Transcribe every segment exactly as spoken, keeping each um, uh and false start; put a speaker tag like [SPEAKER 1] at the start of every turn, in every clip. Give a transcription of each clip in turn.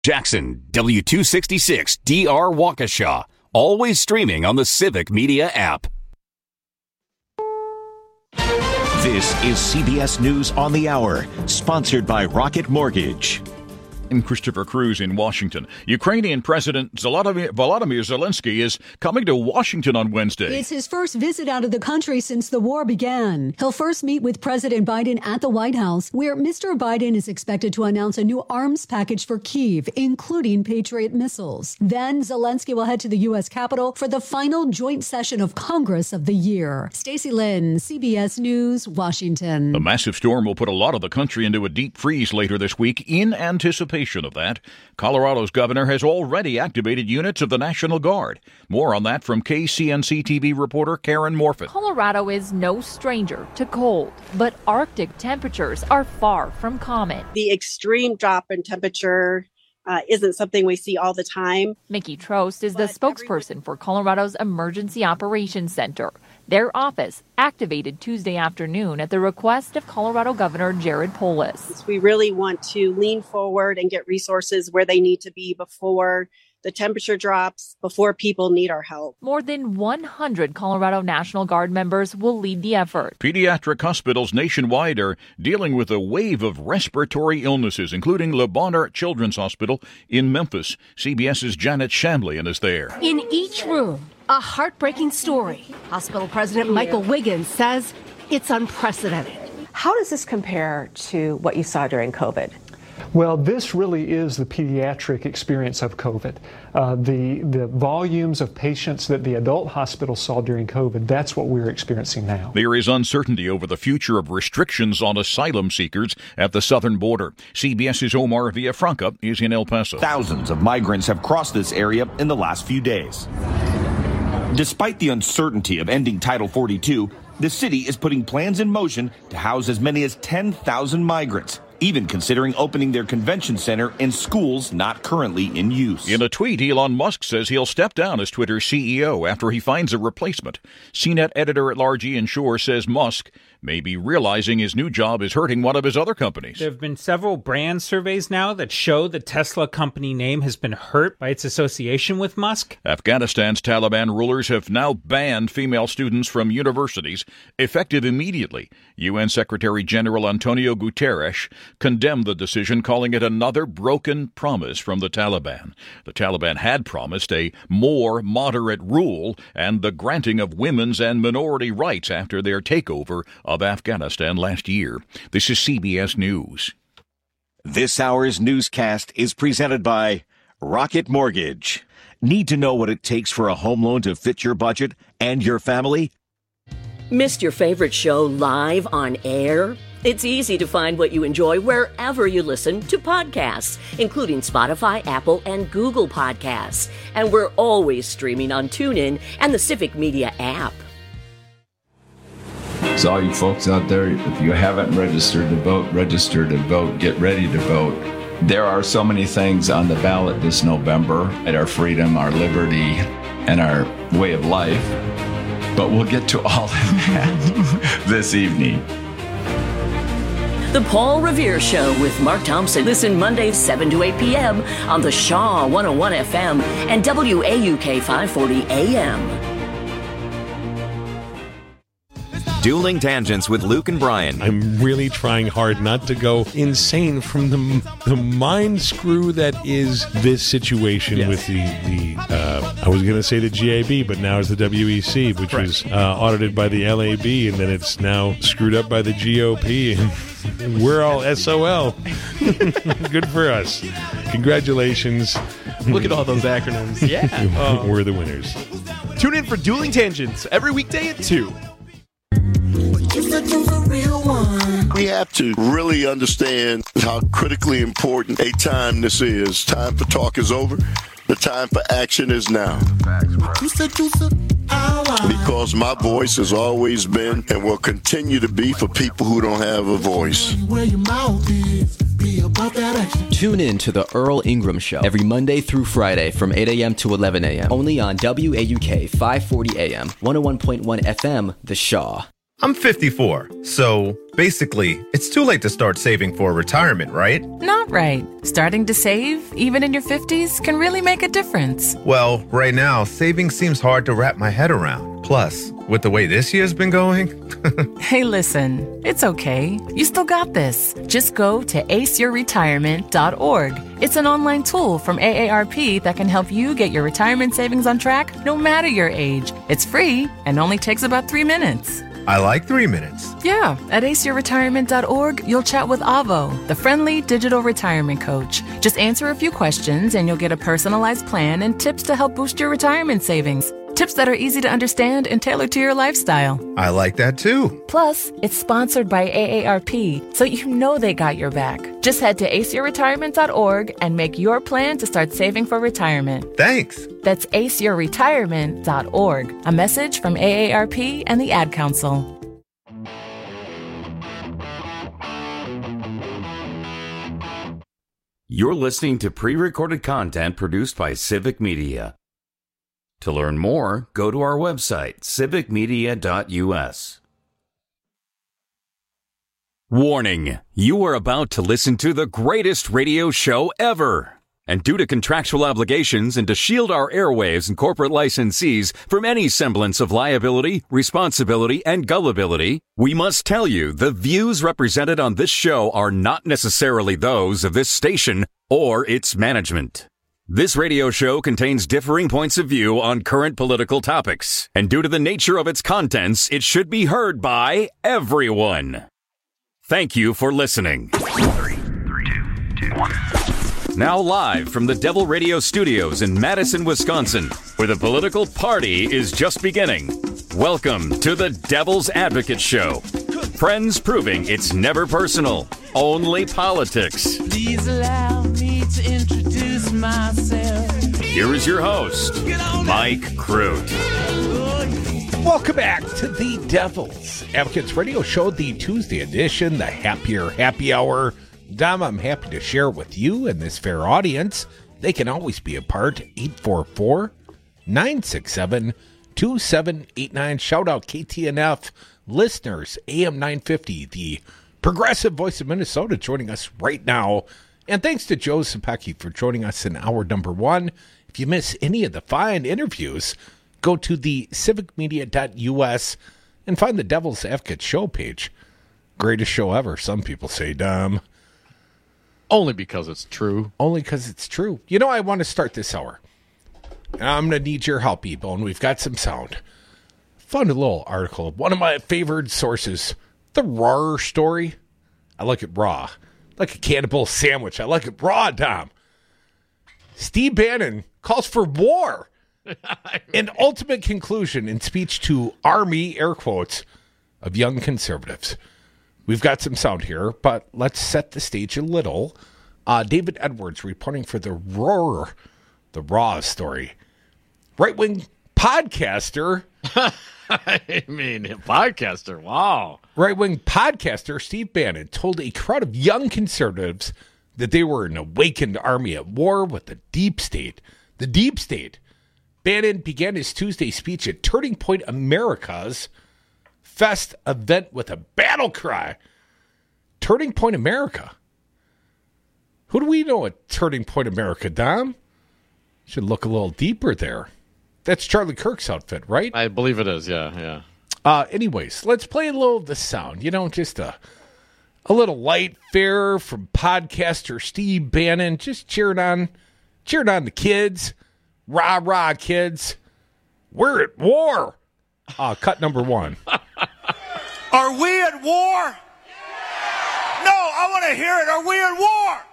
[SPEAKER 1] Jackson, W two sixty-six D R Waukesha. Always streaming on the Civic Media app.
[SPEAKER 2] This is C B S News on the Hour, sponsored by Rocket Mortgage.
[SPEAKER 3] I'm Christopher Cruz in Washington. Ukrainian President Volodymyr Zelensky is coming to Washington on Wednesday.
[SPEAKER 4] It's his first visit out of the country since the war began. He'll first meet with President Biden at the White House, where Mister Biden is expected to announce a new arms package for Kyiv, including Patriot missiles. Then Zelensky will head to the U S Capitol for the final joint session of Congress of the year. Stacey Lynn, C B S News, Washington.
[SPEAKER 3] A massive storm will put a lot of the country into a deep freeze later this week. In anticipation of that, Colorado's governor has already activated units of the National Guard. More on that from K C N C T V reporter Karen Morfitt.
[SPEAKER 5] Colorado is no stranger to cold, but Arctic temperatures are far from common.
[SPEAKER 6] The extreme drop in temperature Uh, isn't something we see all the time.
[SPEAKER 5] Mickey Trost is the spokesperson for Colorado's Emergency Operations Center. Their office activated Tuesday afternoon at the request of Colorado Governor Jared Polis.
[SPEAKER 6] We really want to lean forward and get resources where they need to be before the temperature drops, before people need our help.
[SPEAKER 5] More than one hundred Colorado National Guard members will lead the effort.
[SPEAKER 3] Pediatric hospitals nationwide are dealing with a wave of respiratory illnesses, including Le Bonheur Children's Hospital in Memphis. CBS's Janet Shamblian is there.
[SPEAKER 7] In each room, a heartbreaking story. Hospital President Michael Wiggins says it's unprecedented.
[SPEAKER 8] How does this compare to what you saw during COVID?
[SPEAKER 9] Well, this really is the pediatric experience of COVID. Uh, the, the volumes of patients that the adult hospital saw during COVID, that's what we're experiencing now.
[SPEAKER 3] There is uncertainty over the future of restrictions on asylum seekers at the southern border. CBS's Omar Villafranca is in El Paso.
[SPEAKER 10] Thousands of migrants have crossed this area in the last few days. Despite the uncertainty of ending Title forty-two, the city is putting plans in motion to house as many as ten thousand migrants, even considering opening their convention center and schools not currently in use.
[SPEAKER 3] In a tweet, Elon Musk says he'll step down as Twitter's C E O after he finds a replacement. C net editor-at-large Ian Shore says Musk may be realizing his new job is hurting one of his other companies.
[SPEAKER 11] There have been several brand surveys now that show the Tesla company name has been hurt by its association with Musk.
[SPEAKER 3] Afghanistan's Taliban rulers have now banned female students from universities, effective immediately. U N Secretary General Antonio Guterres condemned the decision, calling it another broken promise from the Taliban. The Taliban had promised a more moderate rule and the granting of women's and minority rights after their takeover of Afghanistan last year. This is C B S News.
[SPEAKER 2] This hour's newscast is presented by Rocket Mortgage. Need to know what it takes for a home loan to fit your budget and your family?
[SPEAKER 12] Missed your favorite show live on air? It's easy to find what you enjoy wherever you listen to podcasts, including Spotify, Apple, and Google Podcasts. And we're always streaming on TuneIn and the Civic Media app.
[SPEAKER 13] So all you folks out there, if you haven't registered to vote, register to vote, get ready to vote. There are so many things on the ballot this November at our freedom, our liberty, and our way of life. But we'll get to all of that this evening.
[SPEAKER 12] The Paul Revere Show with Mark Thompson. Listen Mondays seven to eight p.m. on the Shaw one oh one F M and W A U K five forty A M.
[SPEAKER 14] Dueling Tangents with Luke and Brian.
[SPEAKER 15] I'm really trying hard not to go insane from the the mind screw that is this situation yes. with the, the uh, I was going to say the G A B, but now it's the W E C, which right. was uh, audited by the L A B, and then it's now screwed up by the G O P, and we're all S O L. Good for us. Congratulations.
[SPEAKER 16] Look at all those acronyms. Yeah.
[SPEAKER 15] uh, we're the winners.
[SPEAKER 16] Tune in for Dueling Tangents every weekday at two.
[SPEAKER 17] We have to really understand how critically important a time this is. Time for talk is over. The time for action is now. Because my voice has always been and will continue to be for people who don't have a voice.
[SPEAKER 18] Tune in to the Earl Ingram Show every Monday through Friday from eight a.m. to eleven a.m. Only on W A U K five forty A M, one oh one point one F M, The Shaw.
[SPEAKER 19] I'm fifty-four, so basically, it's too late to start saving for retirement, right?
[SPEAKER 20] Not right. Starting to save, even in your fifties, can really make a difference.
[SPEAKER 19] Well, right now, saving seems hard to wrap my head around. Plus, with the way this year's been going...
[SPEAKER 20] Hey, listen, it's okay. You still got this. Just go to ace your retirement dot org. It's an online tool from A A R P that can help you get your retirement savings on track no matter your age. It's free and only takes about three minutes.
[SPEAKER 19] I like three minutes.
[SPEAKER 20] Yeah, at ace your retirement dot org, you'll chat with Avo, the friendly digital retirement coach. Just answer a few questions and you'll get a personalized plan and tips to help boost your retirement savings. Tips that are easy to understand and tailored to your lifestyle.
[SPEAKER 19] I like that too.
[SPEAKER 20] Plus, it's sponsored by A A R P, so you know they got your back. Just head to ace your retirement dot org and make your plan to start saving for retirement.
[SPEAKER 19] Thanks.
[SPEAKER 20] That's ace your retirement dot org. A message from A A R P and the Ad Council.
[SPEAKER 21] You're listening to pre-recorded content produced by Civic Media. To learn more, go to our website, civic media dot u s.
[SPEAKER 1] Warning, you are about to listen to the greatest radio show ever. And due to contractual obligations and to shield our airwaves and corporate licensees from any semblance of liability, responsibility, and gullibility, we must tell you the views represented on this show are not necessarily those of this station or its management. This radio show contains differing points of view on current political topics, and due to the nature of its contents, it should be heard by everyone. Thank you for listening.
[SPEAKER 22] Three, three, two, two, one.
[SPEAKER 1] Now live from the Devil Radio Studios in Madison, Wisconsin, where the political party is just beginning. Welcome to the Devil's Advocate Show. Friends proving it's never personal, only politics.
[SPEAKER 23] Please allow me to introduce myself.
[SPEAKER 1] Here is your host, Mike Crute.
[SPEAKER 24] Welcome back to the Devil's Advocates Radio Show, the Tuesday edition, the Happier Happy Hour. Dom, I'm happy to share with you and this fair audience. They can always be a part. eight four four, nine six seven, two seven eight nine. Shout out K T N F listeners, A M nine fifty, the progressive voice of Minnesota, joining us right now. And thanks to Joe Sapecki for joining us in hour number one. If you miss any of the fine interviews, go to the civic media dot u s and find the Devil's Advocate show page. Greatest show ever, some people say, Dom.
[SPEAKER 25] Only because it's true.
[SPEAKER 24] Only because it's true. You know, I want to start this hour. I'm going to need your help, E-Bone. We've got some sound. Found a little article. One of my favorite sources, the Raw story. I like it raw. Like a cannibal sandwich. I like it raw, Dom. Steve Bannon calls for war. An ultimate conclusion in speech to army, air quotes, of young conservatives. We've got some sound here, but let's set the stage a little. Uh, David Edwards reporting for the Roar, the Raw story. Right-wing podcaster.
[SPEAKER 25] I mean, podcaster, wow.
[SPEAKER 24] Right-wing podcaster Steve Bannon told a crowd of young conservatives that they were an awakened army at war with the deep state. The deep state. Bannon began his Tuesday speech at Turning Point America's Fest event with a battle cry. Turning Point America. Who do we know at Turning Point America, Dom? Should look a little deeper there. That's Charlie Kirk's outfit, right?
[SPEAKER 25] I believe it is, yeah, yeah.
[SPEAKER 24] Uh, anyways, let's play a little of the sound. You know, just a, a little light fare from podcaster Steve Bannon, just cheering on, cheering on the kids. Rah, rah, kids. We're at war. Uh, cut number one.
[SPEAKER 26] Are we at war? No, I want to hear it. Are we at war?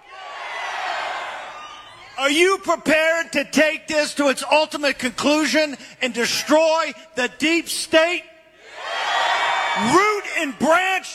[SPEAKER 26] Are you prepared to take this to its ultimate conclusion and destroy the deep state? Root and branch?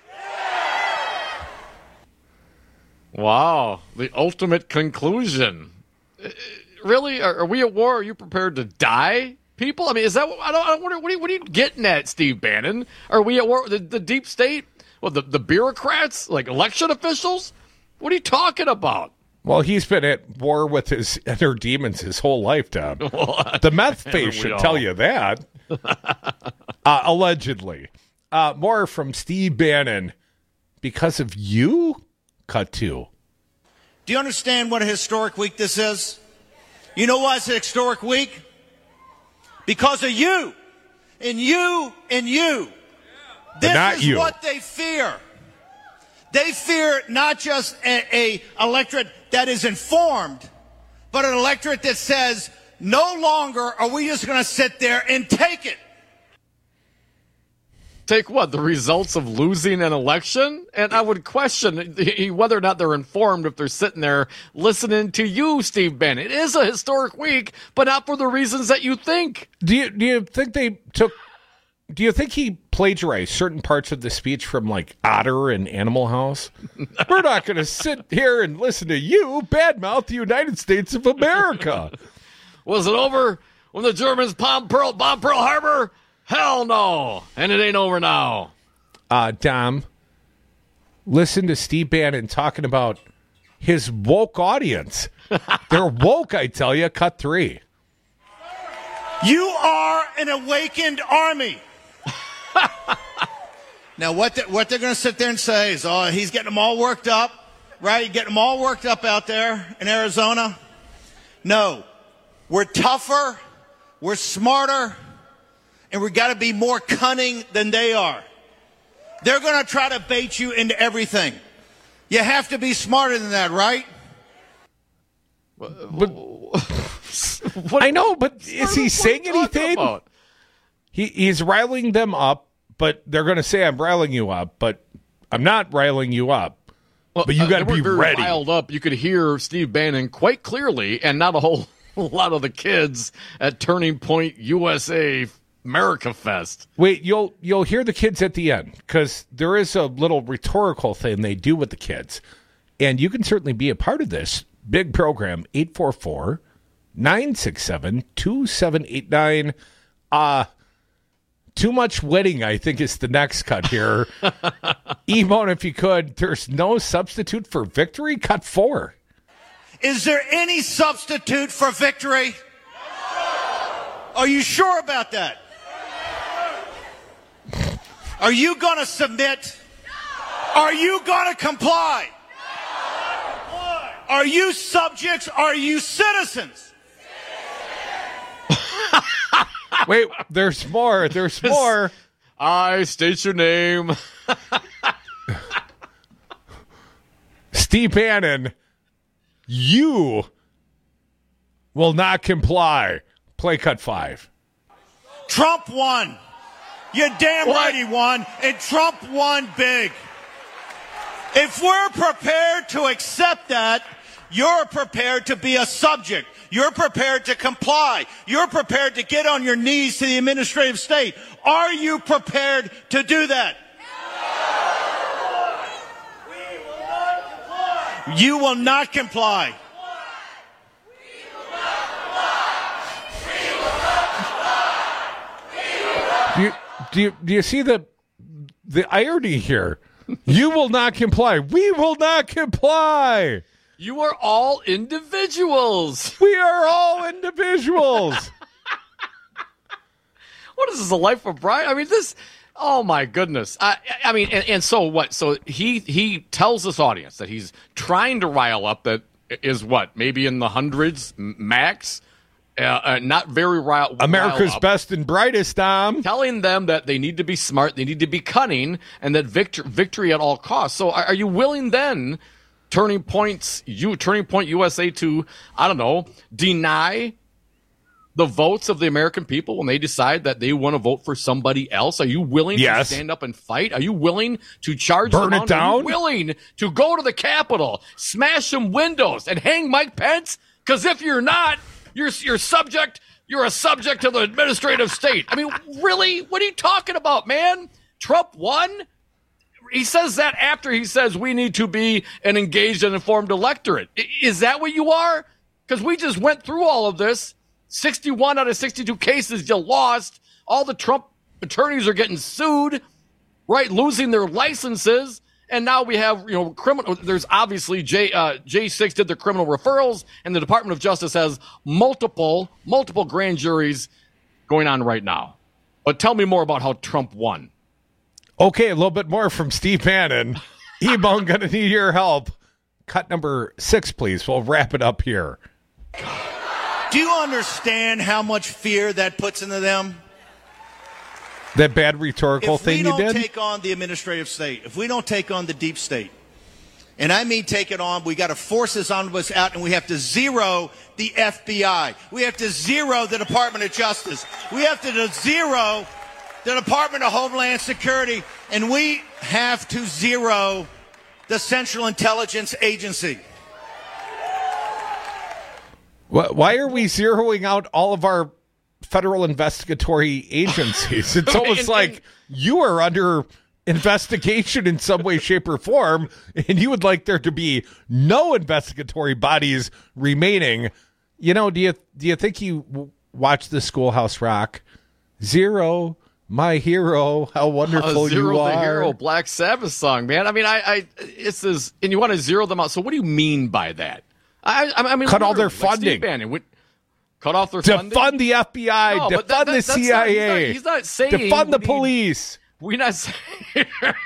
[SPEAKER 25] Wow, the ultimate conclusion. Really? Are, are we at war? Are you prepared to die? People, I mean, is that? I don't. I wonder. What are, you, what are you getting at, Steve Bannon? Are we at war? The, the deep state? Well, the the bureaucrats, like election officials? What are you talking about?
[SPEAKER 24] Well, he's been at war with his inner demons his whole lifetime. The meth face should all. tell you that. uh, allegedly, uh, more from Steve Bannon. Because of you? Cut two.
[SPEAKER 26] Do you understand what a historic week this is? You know why it's a historic week? Because of you. And you and you. This
[SPEAKER 24] not
[SPEAKER 26] is
[SPEAKER 24] you.
[SPEAKER 26] what they fear. They fear not just a, a electorate that is informed, but an electorate that says, no longer are we just going to sit there and take it.
[SPEAKER 25] Take what? The results of losing an election? And I would question whether or not they're informed if they're sitting there listening to you, Steve Bannon. It is a historic week, but not for the reasons that you think.
[SPEAKER 24] Do you, do you think they took... Do you think he plagiarized certain parts of the speech from, like, Otter and Animal House? We're not going to sit here and listen to you badmouth the United States of America.
[SPEAKER 25] Was it over when the Germans bombed Pearl, bombed Pearl Harbor? Hell no. And it ain't over now.
[SPEAKER 24] Uh, Dom, listen to Steve Bannon talking about his woke audience. They're woke, I tell you. Cut three.
[SPEAKER 26] You are an awakened army. Now, what, the, what they're going to sit there and say is, oh, he's getting them all worked up, right? You're getting them all worked up out there in Arizona. No. We're tougher, we're smarter, and we've got to be more cunning than they are. They're going to try to bait you into everything. You have to be smarter than that, right?
[SPEAKER 24] But, I know, but is he saying anything?
[SPEAKER 25] About?
[SPEAKER 24] He He's riling them up, but they're going to say, I'm riling you up, but I'm not riling you up.
[SPEAKER 25] Well,
[SPEAKER 24] but you got to
[SPEAKER 25] uh,
[SPEAKER 24] be
[SPEAKER 25] very
[SPEAKER 24] ready.
[SPEAKER 25] Riled up. You could hear Steve Bannon quite clearly, and not a whole lot of the kids at Turning Point U S A America Fest.
[SPEAKER 24] Wait, you'll you'll hear the kids at the end, because there is a little rhetorical thing they do with the kids, and you can certainly be a part of this big program. Eight four four, nine six seven, two seven eight nine. Uh too much wedding, I think, is the next cut here. E-Bone, if you could, there's no substitute for victory. Cut four.
[SPEAKER 26] Is there any substitute for victory? Are you sure about that? Are you going to submit? Are you going to comply? Are you subjects? Are you citizens?
[SPEAKER 24] Wait, there's more. There's more.
[SPEAKER 25] I state your name.
[SPEAKER 24] Steve Bannon, you will not comply. Play cut five.
[SPEAKER 26] Trump won. You're damn
[SPEAKER 25] What?
[SPEAKER 26] right he won, and Trump won big. If we're prepared to accept that, you're prepared to be a subject. You're prepared to comply. You're prepared to get on your knees to the administrative state. Are you prepared to do that? No. You will not comply.
[SPEAKER 24] Do you, do you, do you see the the irony here? You will not comply. We will not comply.
[SPEAKER 25] You are all individuals.
[SPEAKER 24] We are all individuals.
[SPEAKER 25] What is this, a life of Brian? I mean, this, oh my goodness. I, I mean, and, and so what? So he, he tells this audience that he's trying to rile up that is what? Maybe in the hundreds max? Uh, uh, not very rile.
[SPEAKER 24] America's
[SPEAKER 25] rile up,
[SPEAKER 24] best and brightest, Tom.
[SPEAKER 25] telling them that they need to be smart, they need to be cunning, and that victory, victory at all costs. So are, are you willing then, Turning Points, you Turning Point U S A, to, I don't know, deny the votes of the American people when they decide that they want to vote for somebody else? Are you willing
[SPEAKER 24] Yes.
[SPEAKER 25] to stand up and fight? Are you willing to charge
[SPEAKER 24] Burn
[SPEAKER 25] them
[SPEAKER 24] it
[SPEAKER 25] on?
[SPEAKER 24] down?
[SPEAKER 25] Are you willing to go to the Capitol, smash some windows, and hang Mike Pence? Because if you're not, you're you're subject. You're a subject to the administrative state. I mean, really? What are you talking about, man? Trump won? He says that after he says we need to be an engaged and informed electorate. I- Is that what you are? Because we just went through all of this. sixty-one out of sixty-two cases you lost. All the Trump attorneys are getting sued, right? Losing their licenses. And now we have, you know, criminal. There's obviously J, uh, J six did their criminal referrals, and the Department of Justice has multiple, multiple grand juries going on right now. But tell me more about how Trump won.
[SPEAKER 24] Okay, a little bit more from Steve Bannon. E-Bone, gonna need your help. Cut number six, please. We'll wrap it up here.
[SPEAKER 26] Do you understand how much fear that puts into them?
[SPEAKER 24] That bad rhetorical
[SPEAKER 26] if
[SPEAKER 24] thing you did?
[SPEAKER 26] If we don't take on the administrative state, if we don't take on the deep state, and I mean take it on, we got to force this on us out, and we have to zero the F B I. We have to zero the Department of Justice. We have to zero the Department of Homeland Security, and we have to zero the Central Intelligence Agency.
[SPEAKER 24] Why are we zeroing out all of our federal investigatory agencies? It's almost and, like and, you are under investigation in some way, shape, or form, and you would like there to be no investigatory bodies remaining. You know, do you do you think you watch the Schoolhouse Rock? Zero, my hero, how wonderful
[SPEAKER 25] uh, zero
[SPEAKER 24] you are.
[SPEAKER 25] The hero, Black Sabbath song, man. I mean, I, I it's this, and you want to zero them out. So what do you mean by that? I, I mean,
[SPEAKER 24] cut all their funding.
[SPEAKER 25] Like Bannon, what, cut off their
[SPEAKER 24] defund
[SPEAKER 25] funding.
[SPEAKER 24] Defund the F B I. No, defund that, that, the C I A.
[SPEAKER 25] Not, he's, not, he's not saying
[SPEAKER 24] defund the police.
[SPEAKER 25] We're not saying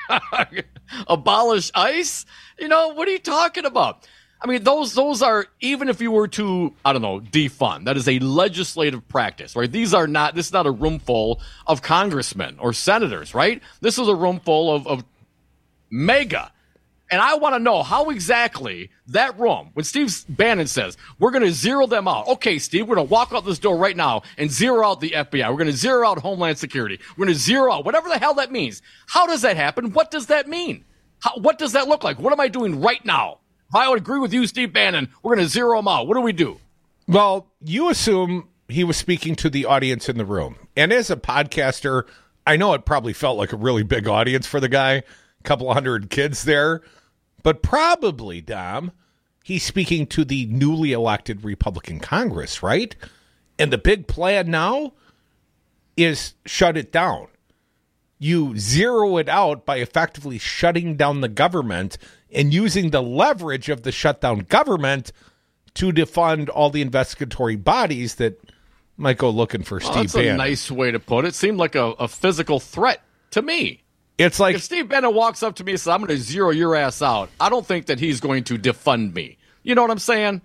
[SPEAKER 25] abolish ICE. You know, what are you talking about? I mean, those those are, even if you were to, I don't know, defund, that is a legislative practice, right? These are not, this is not a room full of congressmen or senators, right? This is a room full of, of mega. And I want to know how exactly that room, when Steve Bannon says, we're going to zero them out. Okay, Steve, we're going to walk out this door right now and zero out the F B I. We're going to zero out Homeland Security. We're going to zero out whatever the hell that means. How does that happen? What does that mean? How, what does that look like? What am I doing right now? If I would agree with you, Steve Bannon, we're going to zero them out. What do we do?
[SPEAKER 24] Well, you assume he was speaking to the audience in the room. And as a podcaster, I know it probably felt like a really big audience for the guy. A couple hundred kids there. But probably, Dom, he's speaking to the newly elected Republican Congress, right? And the big plan now is shut it down. You zero it out by effectively shutting down the government and using the leverage of the shutdown government to defund all the investigatory bodies that might go looking for
[SPEAKER 25] well,
[SPEAKER 24] Steve
[SPEAKER 25] that's
[SPEAKER 24] Bannon.
[SPEAKER 25] That's a nice way to put it. It seemed like a, a physical threat to me.
[SPEAKER 24] It's like
[SPEAKER 25] if Steve Bannon walks up to me and says, I'm going to zero your ass out, I don't think that he's going to defund me. You know what I'm saying?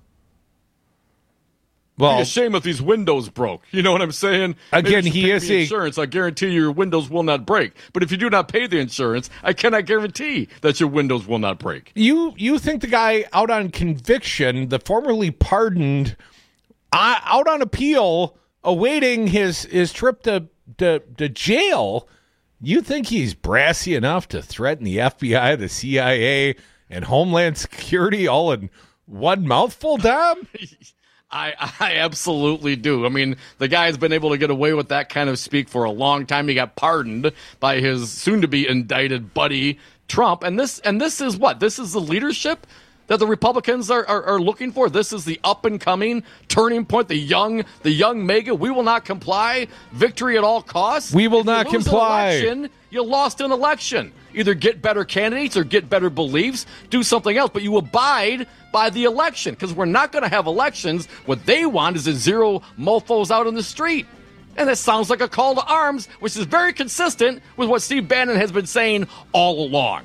[SPEAKER 25] Well, it'd be a shame if these windows broke. You know what I'm saying?
[SPEAKER 24] Again, he is
[SPEAKER 25] the insurance. I guarantee your windows will not break. But if you do not pay the insurance, I cannot guarantee that your windows will not break.
[SPEAKER 24] You you think the guy out on conviction, the formerly pardoned, uh, out on appeal, awaiting his his trip to to, to jail? You think he's brassy enough to threaten the F B I, the C I A, and Homeland Security all in one mouthful, Dom?
[SPEAKER 25] I, I absolutely do. I mean, the guy's been able to get away with that kind of speak for a long time. He got pardoned by his soon-to-be indicted buddy, Trump. And this and this is what? This is the leadership that the Republicans are, are, are looking for. This is the up-and-coming turning point, the young the young MAGA. We will not comply. Victory at all costs.
[SPEAKER 24] We will
[SPEAKER 25] if
[SPEAKER 24] not
[SPEAKER 25] you lose
[SPEAKER 24] comply.
[SPEAKER 25] An election, you lost an election. Either get better candidates or get better beliefs, do something else. But you abide by the election because we're not going to have elections. What they want is to zero mofos out in the street. And that sounds like a call to arms, which is very consistent with what Steve Bannon has been saying all along.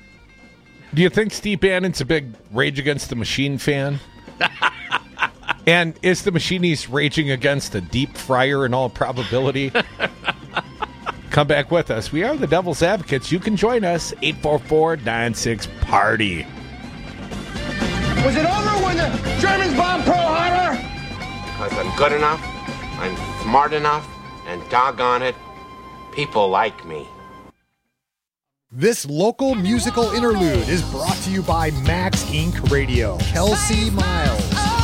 [SPEAKER 24] Do you think Steve Bannon's a big Rage Against the Machine fan? And is the machine he's raging against a deep fryer in all probability? Come back with us. We are the Devil's Advocates. You can join us, eight four four, nine six, party.
[SPEAKER 4] Was it over when the Germans bombed Pearl Harbor?
[SPEAKER 5] Because I'm good enough, I'm smart enough, and doggone it, people like me.
[SPEAKER 6] This local musical interlude is brought to you by Max Incorporated. Radio. Kelsey Miles.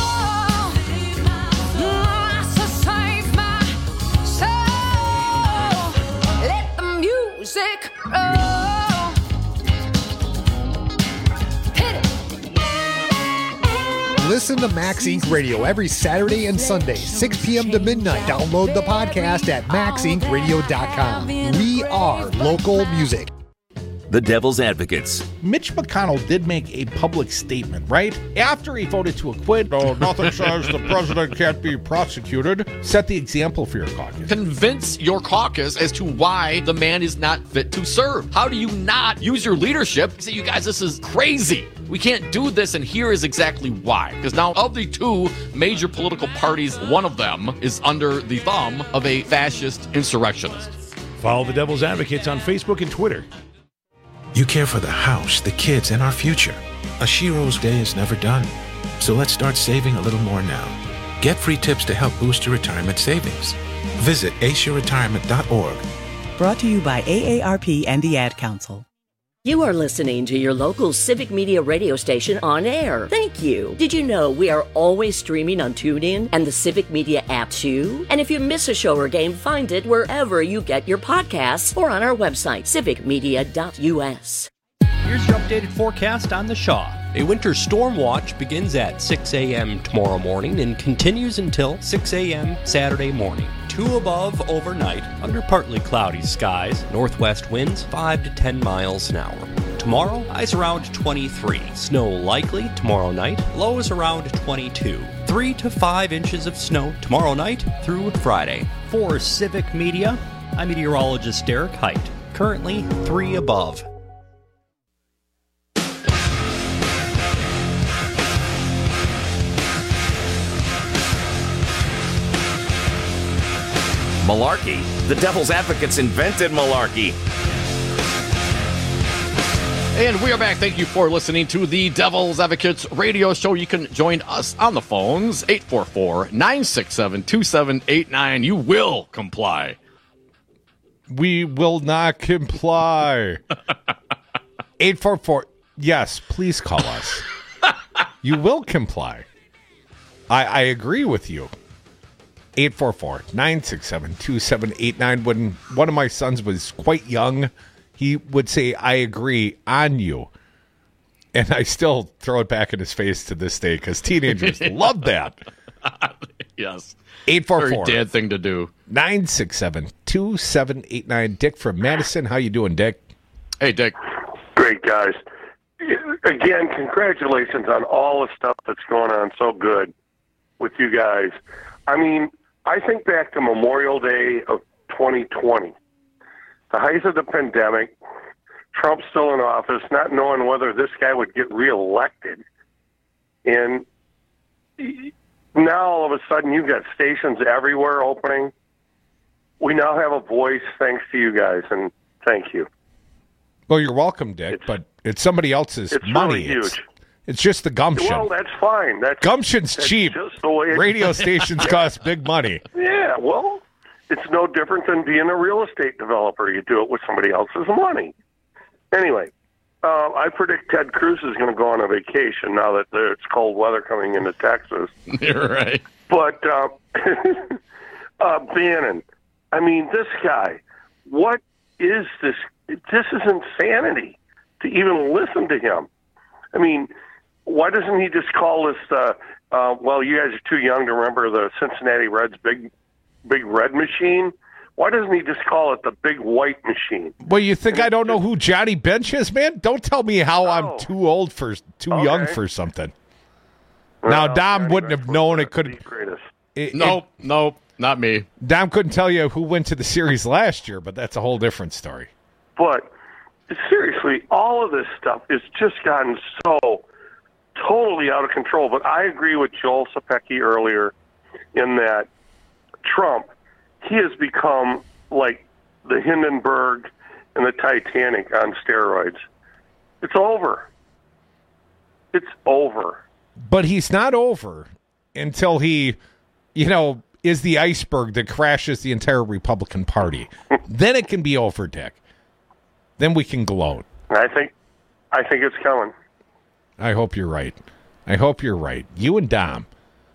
[SPEAKER 6] Listen to Max Incorporated. Radio every Saturday and Sunday, six p.m. to midnight. Download the podcast at max inc radio dot com. We are local music.
[SPEAKER 1] The Devil's Advocates.
[SPEAKER 24] Mitch McConnell did make a public statement, right? After he voted to acquit, oh, nothing says the president can't be prosecuted. Set the example for your caucus.
[SPEAKER 25] Convince your caucus as to why the man is not fit to serve. How do you not use your leadership and say, you guys, this is crazy. We can't do this, and here is exactly why. Because now, of the two major political parties, one of them is under the thumb of a fascist insurrectionist.
[SPEAKER 15] Follow the Devil's Advocates on Facebook and Twitter.
[SPEAKER 3] You care for the house, the kids, and our future. A Shiro's day is never done. So let's start saving a little more now. Get free tips to help boost your retirement savings. Visit ace your retirement dot org.
[SPEAKER 7] Brought to you by A A R P and the Ad Council.
[SPEAKER 12] You are listening to your local Civic Media radio station on air. Thank you. Did you know we are always streaming on TuneIn and the Civic Media app too? And if you miss a show or game, find it wherever you get your podcasts or on our website, civic media dot u s.
[SPEAKER 8] Here's your updated forecast on the Shaw. A winter storm watch begins at six a.m. tomorrow morning and continues until six a.m. Saturday morning. Two above overnight, under partly cloudy skies, northwest winds five to ten miles an hour. Tomorrow, highs around twenty-three. Snow likely tomorrow night, lows around twenty-two. Three to five inches of snow tomorrow night through Friday. For Civic Media, I'm meteorologist Derek Height. Currently three above.
[SPEAKER 14] Malarkey. The Devil's Advocates invented malarkey.
[SPEAKER 25] And we are back. Thank you for listening to the Devil's Advocates radio show. You can join us on the phones, eight four four, nine six seven, two seven eight nine. You will comply.
[SPEAKER 24] We will not comply. eight four four. Yes, please call us. You will comply. I, I agree with you. eight four four, nine six seven, two seven eight nine. When one of my sons was quite young, he would say, I agree on you. And I still throw it back in his face to this day because teenagers love that.
[SPEAKER 25] Yes.
[SPEAKER 24] eight four four.
[SPEAKER 25] Very dad thing to do.
[SPEAKER 24] nine six seven, two seven eight nine. Dick from Madison. How you doing, Dick?
[SPEAKER 25] Hey, Dick.
[SPEAKER 9] Great, guys. Again, congratulations on all the stuff that's going on so good with you guys. I mean, I think back to Memorial Day of twenty twenty, the height of the pandemic, Trump still in office, not knowing whether this guy would get reelected. And now all of a sudden you've got stations everywhere opening. We now have a voice thanks to you guys, and thank you.
[SPEAKER 24] Well, you're welcome, Dick, it's, but it's somebody else's
[SPEAKER 9] it's
[SPEAKER 24] money.
[SPEAKER 9] Really huge.
[SPEAKER 24] It's, it's just the gumption.
[SPEAKER 9] Well, that's fine. That's,
[SPEAKER 24] Gumption's
[SPEAKER 9] that's
[SPEAKER 24] cheap.
[SPEAKER 9] Just the way it,
[SPEAKER 24] Radio stations cost big money.
[SPEAKER 9] Yeah, well, it's no different than being a real estate developer. You do it with somebody else's money. Anyway, uh, I predict Ted Cruz is going to go on a vacation now that there's cold weather coming into Texas.
[SPEAKER 25] You're right.
[SPEAKER 9] But uh, uh, Bannon, I mean, this guy, what is this? This is insanity to even listen to him. I mean, why doesn't he just call this, uh, uh, well, you guys are too young to remember the Cincinnati Reds big big red machine? Why doesn't he just call it the big white machine?
[SPEAKER 24] Well, you think and I don't know who Johnny Bench is, man? Don't tell me how oh. I'm too old for, too okay. young for something. Well, now, Dom Johnny wouldn't Bench have known it could
[SPEAKER 25] have... Nope, it, nope, not me.
[SPEAKER 24] Dom couldn't tell you who went to the series last year, but that's a whole different story.
[SPEAKER 9] But seriously, all of this stuff has just gotten so totally out of control. But I agree with Joel Sapecki earlier in that Trump, he has become like the Hindenburg and the Titanic on steroids. It's over. It's over.
[SPEAKER 24] But he's not over until he, you know, is the iceberg that crashes the entire Republican Party. Then it can be over, Dick. Then we can gloat.
[SPEAKER 9] I think, I think it's coming.
[SPEAKER 24] I hope you're right. I hope you're right. You and Dom.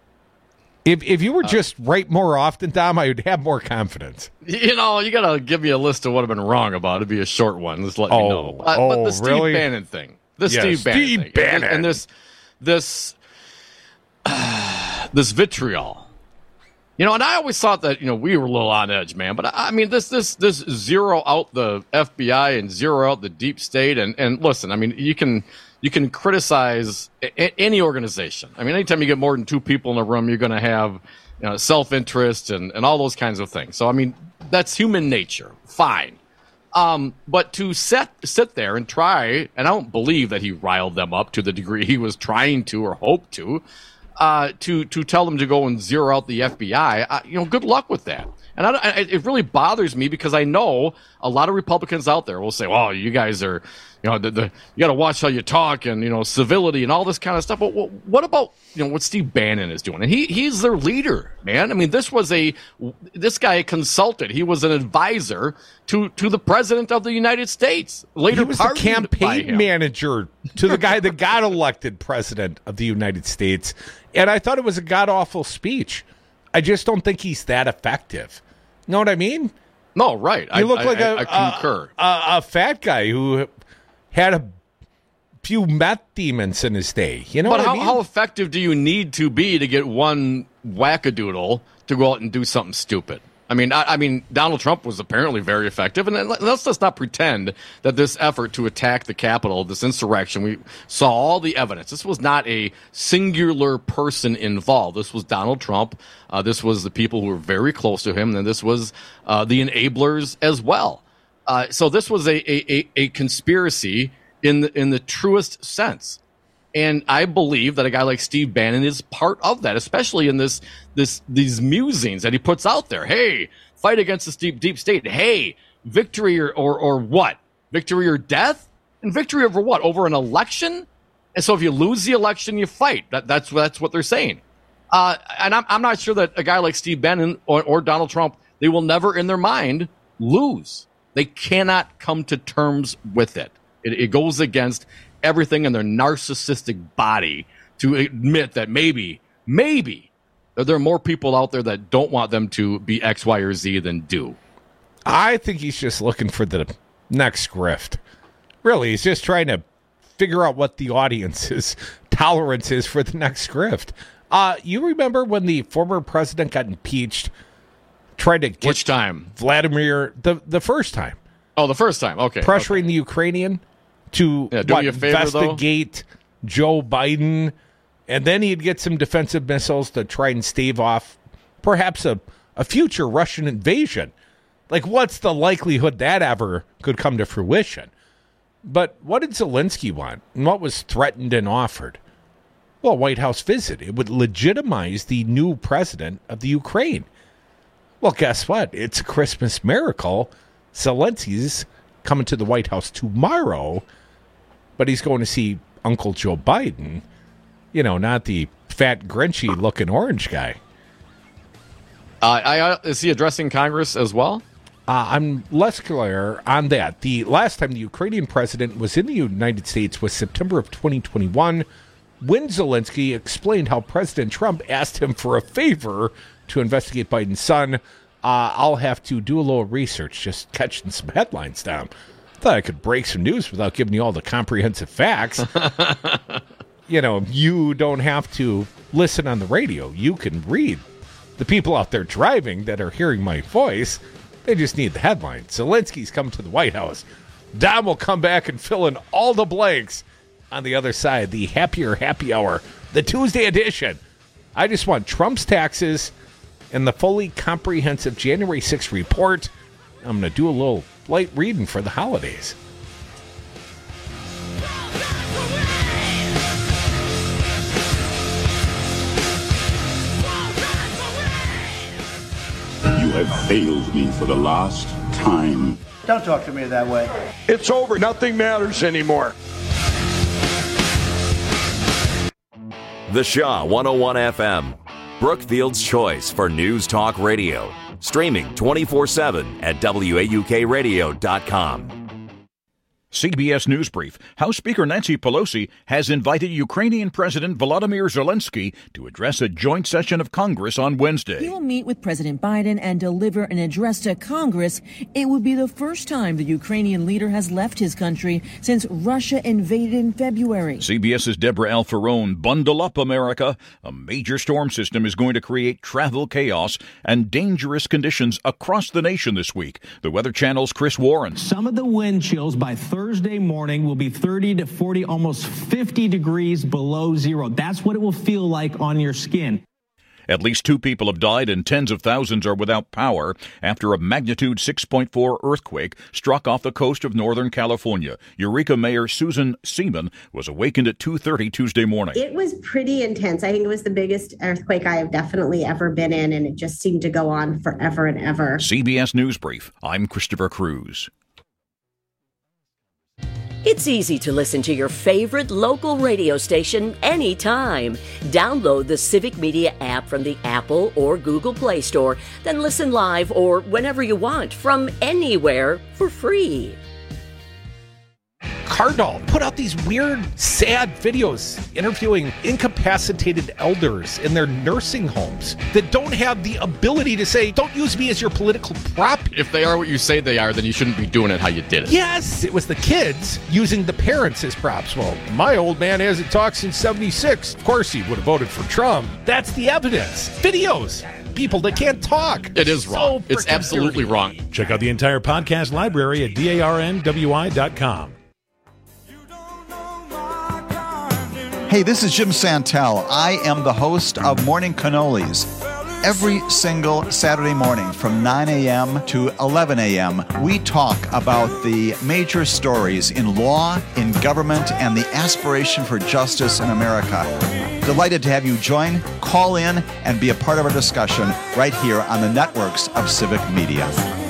[SPEAKER 24] If if you were just right more often, Dom, I would have more confidence.
[SPEAKER 25] You know, you got to give me a list of what I've been wrong about. It'd be a short one. Just let
[SPEAKER 24] oh,
[SPEAKER 25] me know. Uh,
[SPEAKER 24] oh,
[SPEAKER 25] but the Steve
[SPEAKER 24] really?
[SPEAKER 25] Bannon thing. The
[SPEAKER 24] yeah,
[SPEAKER 25] Steve Bannon
[SPEAKER 24] Steve
[SPEAKER 25] thing.
[SPEAKER 24] Bannon.
[SPEAKER 25] And, and this, this, uh, this vitriol You know, and I always thought that, you know, we were a little on edge, man. But I, I mean, this this this zero out the F B I and zero out the deep state. And, and listen, I mean, you can you can criticize a, any organization. I mean, anytime you get more than two people in a room, you're going to have, you know, self-interest and, and all those kinds of things. So, I mean, that's human nature. Fine. Um, but to set, sit there and try, and I don't believe that he riled them up to the degree he was trying to or hoped to, uh, to to tell them to go and zero out the F B I, uh, you know, good luck with that. And I, I, it really bothers me because I know a lot of Republicans out there will say, well, you guys are, you know, the, the, you got to watch how you talk and, you know, civility and all this kind of stuff. But what about, you know, what Steve Bannon is doing? And he he's their leader, man. I mean, this was a, this guy consulted. He was an advisor to, to the president of the United States. Later,
[SPEAKER 24] he was the campaign manager to the guy that got elected president of the United States. And I thought it was a god-awful speech. I just don't think he's that effective. Know what I mean?
[SPEAKER 25] No, right.
[SPEAKER 24] You look
[SPEAKER 25] I,
[SPEAKER 24] like
[SPEAKER 25] I,
[SPEAKER 24] a,
[SPEAKER 25] I concur.
[SPEAKER 24] A, a, a fat guy who had a few meth demons in his day. You know
[SPEAKER 25] but
[SPEAKER 24] what
[SPEAKER 25] how,
[SPEAKER 24] I mean?
[SPEAKER 25] how effective do you need to be to get one wackadoodle to go out and do something stupid? I mean, I, I mean, Donald Trump was apparently very effective, and let's let's not pretend that this effort to attack the Capitol, this insurrection, we saw all the evidence. This was not a singular person involved. This was Donald Trump. Uh, this was the people who were very close to him, and this was uh, the enablers as well. Uh, so this was a, a, a, a conspiracy in the, in the truest sense. And I believe that a guy like Steve Bannon is part of that, especially in this this these musings that he puts out there. Hey, fight against the deep deep state. Hey, victory or, or or what? Victory or death? And victory over what? Over an election? And so if you lose the election, you fight. That, that's that's what they're saying. Uh, and I'm I'm not sure that a guy like Steve Bannon or, or Donald Trump, they will never in their mind lose. They cannot come to terms with it. It, it goes against everything in their narcissistic body to admit that maybe, maybe there are more people out there that don't want them to be X, Y, or Z than do.
[SPEAKER 24] I think he's just looking for the next grift. Really, he's just trying to figure out what the audience's tolerance is for the next grift. Uh, you remember when the former president got impeached, tried to get
[SPEAKER 25] Which time?
[SPEAKER 24] Vladimir, the, the first time.
[SPEAKER 25] Oh, the first time, okay.
[SPEAKER 24] Pressuring
[SPEAKER 25] okay.
[SPEAKER 24] the Ukrainian to
[SPEAKER 25] yeah, do
[SPEAKER 24] what,
[SPEAKER 25] me a favor,
[SPEAKER 24] investigate
[SPEAKER 25] though?
[SPEAKER 24] Joe Biden, and then he'd get some defensive missiles to try and stave off perhaps a, a future Russian invasion. Like, what's the likelihood that ever could come to fruition? But what did Zelensky want, and what was threatened and offered? Well, a White House visit. It would legitimize the new president of the Ukraine. Well, guess what? It's a Christmas miracle. Zelensky's coming to the White House tomorrow, but he's going to see Uncle Joe Biden, you know, not the fat, grinchy-looking orange guy.
[SPEAKER 25] Uh, I, uh, is he addressing Congress as well?
[SPEAKER 24] Uh, I'm less clear on that. The last time the Ukrainian president was in the United States was September of twenty twenty-one, when Zelensky explained how President Trump asked him for a favor to investigate Biden's son. Uh, I'll have to do a little research, just catching some headlines down. Thought I could break some news without giving you all the comprehensive facts. You know, you don't have to listen on the radio. You can read. The people out there driving that are hearing my voice, they just need the headline. Zelensky's coming to the White House. Dom will come back and fill in all the blanks on the other side. The Happier Happy Hour, the Tuesday edition. I just want Trump's taxes and the fully comprehensive January sixth report. I'm going to do a little light reading for the holidays.
[SPEAKER 2] You have failed me for the last time.
[SPEAKER 10] Don't talk to me that way.
[SPEAKER 11] It's over. Nothing matters anymore.
[SPEAKER 21] The Shaw one oh one F M, Brookfield's choice for news talk radio. Streaming twenty-four seven at W A U K radio dot com.
[SPEAKER 10] C B S News Brief. House Speaker Nancy Pelosi has invited Ukrainian President Volodymyr Zelensky to address a joint session of Congress on Wednesday.
[SPEAKER 13] He will meet with President Biden and deliver an address to Congress. It would be the first time the Ukrainian leader has left his country since Russia invaded in February.
[SPEAKER 10] CBS's Deborah Alfarone. Bundle up, America. A major storm system is going to create travel chaos and dangerous conditions across the nation this week. The Weather Channel's Chris Warren.
[SPEAKER 16] Some of the wind chills by Thursday morning will be thirty to forty, almost fifty degrees below zero. That's what it will feel like on your skin.
[SPEAKER 10] At least two people have died and tens of thousands are without power after a magnitude six point four earthquake struck off the coast of Northern California. Eureka Mayor Susan Seaman was awakened at two thirty Tuesday morning.
[SPEAKER 17] It was pretty intense. I think it was the biggest earthquake I have definitely ever been in, and it just seemed to go on forever and ever.
[SPEAKER 10] C B S News Brief. I'm Christopher Cruz.
[SPEAKER 12] It's easy to listen to your favorite local radio station anytime. Download the Civic Media app from the Apple or Google Play Store, then listen live or whenever you want from anywhere for free.
[SPEAKER 24] Cardinal put out these weird, sad videos interviewing incapacitated elders in their nursing homes that don't have the ability to say, don't use me as your political prop.
[SPEAKER 25] If they are what you say they are, then you shouldn't be doing it how you did it.
[SPEAKER 24] Yes, it was the kids using the parents as props. Well, my old man hasn't talked since seventy-six. Of course he would have voted for Trump. That's the evidence. Videos. People that can't talk.
[SPEAKER 25] It is wrong.
[SPEAKER 24] So
[SPEAKER 25] it's absolutely
[SPEAKER 24] dirty.
[SPEAKER 25] wrong.
[SPEAKER 15] Check out the entire podcast library at D A R N W I dot com.
[SPEAKER 18] Hey, this is Jim Santel. I am the host of Morning Cannolis. Every single Saturday morning from nine a.m. to eleven a.m., we talk about the major stories in law, in government, and the aspiration for justice in America. Delighted to have you join, call in, and be a part of our discussion right here on the networks of Civic Media.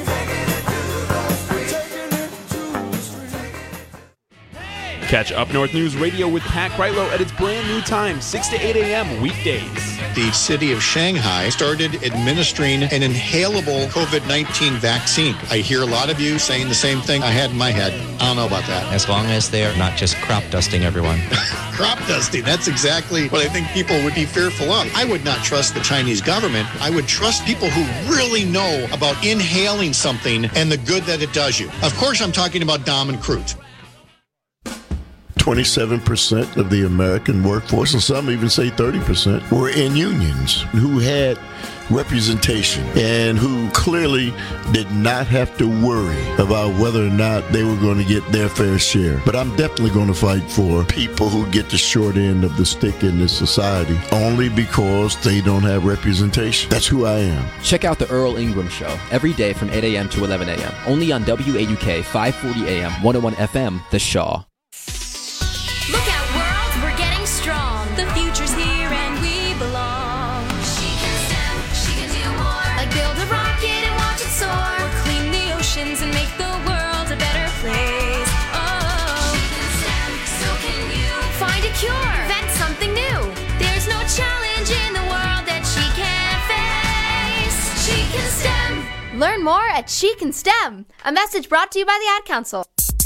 [SPEAKER 19] Catch Up North News Radio with Pat Kreitlow at its brand new time, six to eight a.m. weekdays.
[SPEAKER 27] The city of Shanghai started administering an inhalable COVID nineteen vaccine. I hear a lot of you saying the same thing I had in my head. I don't know about that.
[SPEAKER 28] As long as they're not just crop dusting everyone.
[SPEAKER 27] Crop dusting, that's exactly what I think people would be fearful of. I would not trust the Chinese government. I would trust people who really know about inhaling something and the good that it does you. Of course, I'm talking about Dom and Crute.
[SPEAKER 29] twenty-seven percent of the American workforce, and some even say thirty percent, were in unions who had representation and who clearly did not have to worry about whether or not they were going to get their fair share. But I'm definitely going to fight for people who get the short end of the stick in this society only because they don't have representation. That's who I am.
[SPEAKER 30] Check out the Earl Ingram Show every day from eight a.m. to eleven a.m. only on W A U K five forty A M, one oh one F M, The Shaw.
[SPEAKER 31] Look out, world, we're getting strong. The future's here and we belong. She can STEM, she can do more. Like build a rocket and watch it soar. Or clean the oceans and make the world a better place. Oh, she can STEM, so can you. Find a cure, invent something new. There's no challenge in the world that she can't face. She can STEM.
[SPEAKER 32] Learn more at She Can STEM. A message brought to you by the Ad Council.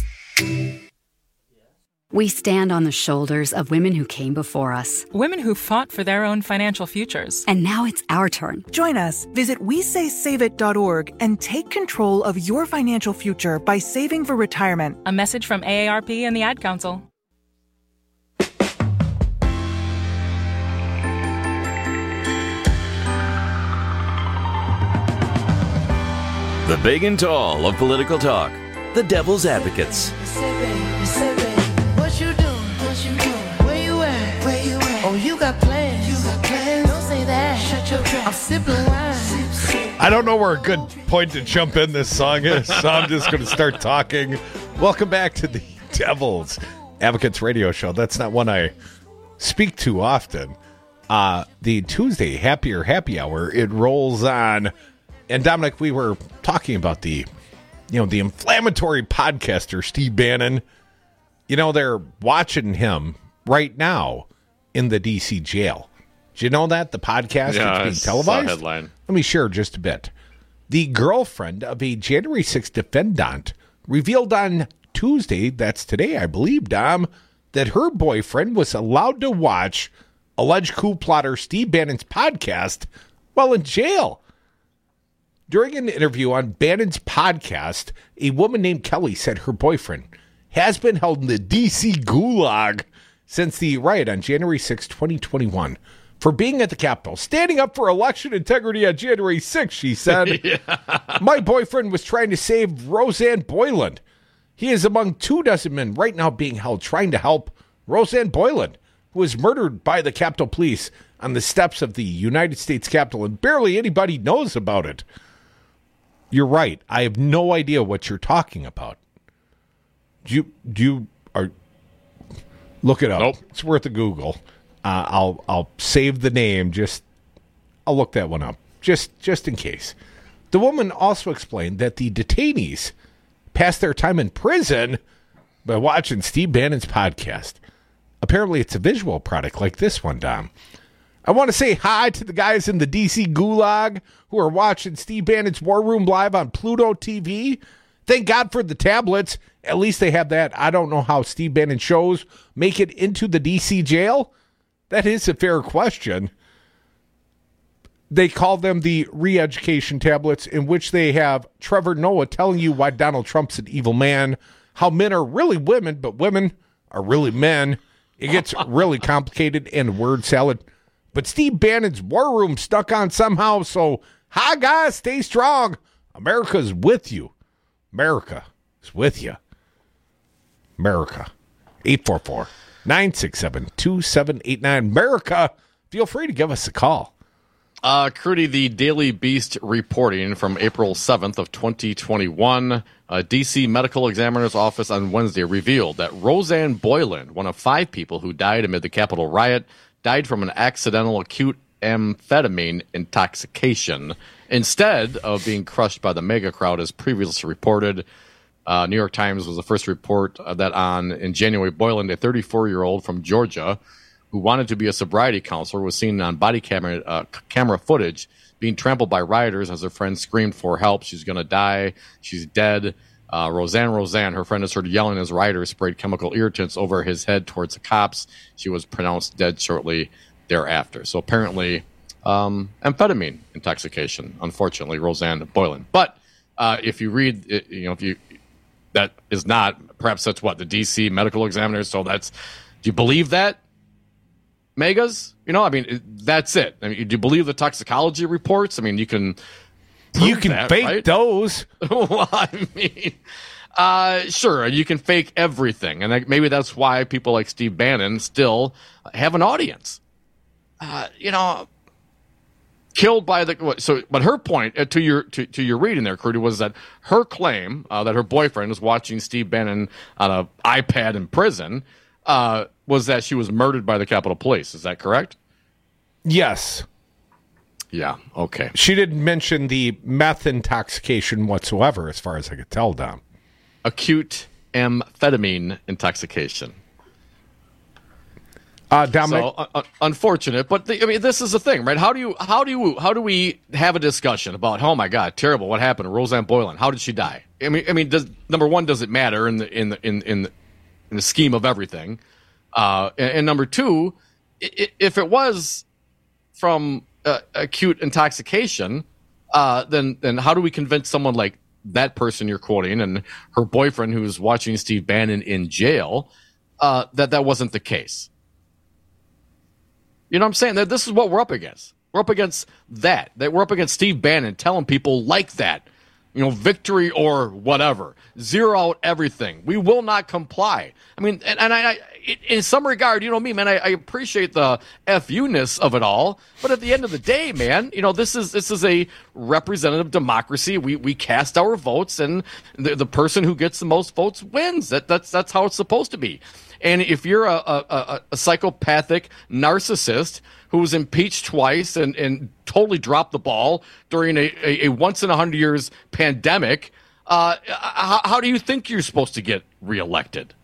[SPEAKER 33] We stand on the shoulders of women who came before us.
[SPEAKER 34] Women who fought for their own financial futures.
[SPEAKER 33] And now it's our turn.
[SPEAKER 35] Join us. Visit we say save it dot org and take control of your financial future by saving for retirement.
[SPEAKER 34] A message from A A R P and the Ad Council.
[SPEAKER 21] The big and tall of political talk. The Devil's Advocates.
[SPEAKER 23] Oh, you got plans. You got plans. Don't say that. Shut your trap. I'm sipping wine.
[SPEAKER 24] I don't know where a good point to jump in this song is, so I'm just going to start talking. Welcome back to the Devil's Advocates Radio Show. That's not one I speak too often. Uh, the Tuesday Happier Happy Hour, it rolls on. And Dominic, we were talking about the, you know, the inflammatory podcaster, Steve Bannon. You know, they're watching him right now in the D C jail. Did you know that? The podcast
[SPEAKER 25] yeah,
[SPEAKER 24] is being televised?
[SPEAKER 25] Saw headline.
[SPEAKER 24] Let me share just a bit. The girlfriend of a January sixth defendant revealed on Tuesday, that's today, I believe, Dom, that her boyfriend was allowed to watch alleged coup plotter Steve Bannon's podcast while in jail. During an interview on Bannon's podcast, a woman named Kelly said her boyfriend has been held in the D C gulag since the riot on January sixth, twenty twenty-one, for being at the Capitol, standing up for election integrity on January sixth, she said. Yeah. My boyfriend was trying to save Rosanne Boyland. He is among two dozen men right now being held trying to help Rosanne Boyland, who was murdered by the Capitol Police on the steps of the United States Capitol, and barely anybody knows about it. You're right. I have no idea what you're talking about. Do you, do you are, look it up. Nope. It's worth a Google. Uh, I'll I'll save the name. Just I'll look that one up just just in case. The woman also explained that the detainees passed their time in prison by watching Steve Bannon's podcast. Apparently, it's a visual product like this one, Dom. I want to say hi to the guys in the D C gulag who are watching Steve Bannon's War Room live on Pluto T V. Thank God for the tablets. At least they have that. I don't know how Steve Bannon shows make it into the D C jail. That is a fair question. They call them the re-education tablets, in which they have Trevor Noah telling you why Donald Trump's an evil man, how men are really women, but women are really men. It gets really complicated and word salad. But Steve Bannon's War Room stuck on somehow, so hi guys, stay strong. America's with you. America is with you. America. eight four four, nine six seven, two seven eight nine. America, feel free to give us a call.
[SPEAKER 25] Uh, Crudy, the Daily Beast reporting from April seventh of twenty twenty-one. A D C Medical Examiner's Office on Wednesday revealed that Rosanne Boyland, one of five people who died amid the Capitol riot, died from an accidental acute amphetamine intoxication instead of being crushed by the mega crowd, as previously reported. Uh, New York Times was the first report uh, that on in January, Boyland, a thirty-four-year-old from Georgia, who wanted to be a sobriety counselor, was seen on body camera uh, camera footage being trampled by rioters as her friend screamed for help. She's going to die. She's dead. Uh, Rosanne, Rosanne, her friend is heard yelling as rioters sprayed chemical irritants over his head towards the cops. She was pronounced dead shortly thereafter. So apparently, um, amphetamine intoxication, unfortunately, Rosanne Boyland. But uh, if you read, it, you know, if you, that is not, perhaps that's what, the D C Medical Examiner. So that's, do you believe that? Megas? You know, I mean, that's it. I mean, do you believe the toxicology reports? I mean, you can...
[SPEAKER 24] You can
[SPEAKER 25] that,
[SPEAKER 24] fake
[SPEAKER 25] right?
[SPEAKER 24] those.
[SPEAKER 25] Well, I mean, uh, sure, you can fake everything. And maybe that's why people like Steve Bannon still have an audience. Uh, you know, killed by the... So, but her point, uh, to your to, to your reading there, Crudy, was that her claim uh, that her boyfriend was watching Steve Bannon on an iPad in prison uh, was that she was murdered by the Capitol Police. Is that correct?
[SPEAKER 24] Yes.
[SPEAKER 25] Yeah, okay.
[SPEAKER 24] She didn't mention the meth intoxication whatsoever, as far as I could tell, Dom.
[SPEAKER 25] Acute amphetamine intoxication.
[SPEAKER 24] Uh, Dominic,
[SPEAKER 25] so, uh, unfortunate, but the, I mean, this is the thing, right? How do you, how do you, how do we have a discussion about? Oh my God, terrible! What happened to Rosanne Boyland? How did she die? I mean, I mean, does number one, does it matter in the in the in in the, in the scheme of everything? Uh, and, and number two, if it was from uh, acute intoxication, uh, then then how do we convince someone like that person you're quoting and her boyfriend who's watching Steve Bannon in jail uh, that that wasn't the case? You know what I'm saying? That this is what we're up against. We're up against that. That we're up against Steve Bannon telling people like that, you know, victory or whatever. Zero out everything. We will not comply. I mean, and, and I, I, in some regard, you know me, man, I, I appreciate the F U-ness of it all. But at the end of the day, man, you know, this is this is a representative democracy. We we cast our votes, and the, the person who gets the most votes wins. That that's that's how it's supposed to be. And if you're a, a, a psychopathic narcissist who was impeached twice and, and totally dropped the ball during a, a, a once-in-a-hundred years pandemic, uh, how, how do you think you're supposed to get reelected?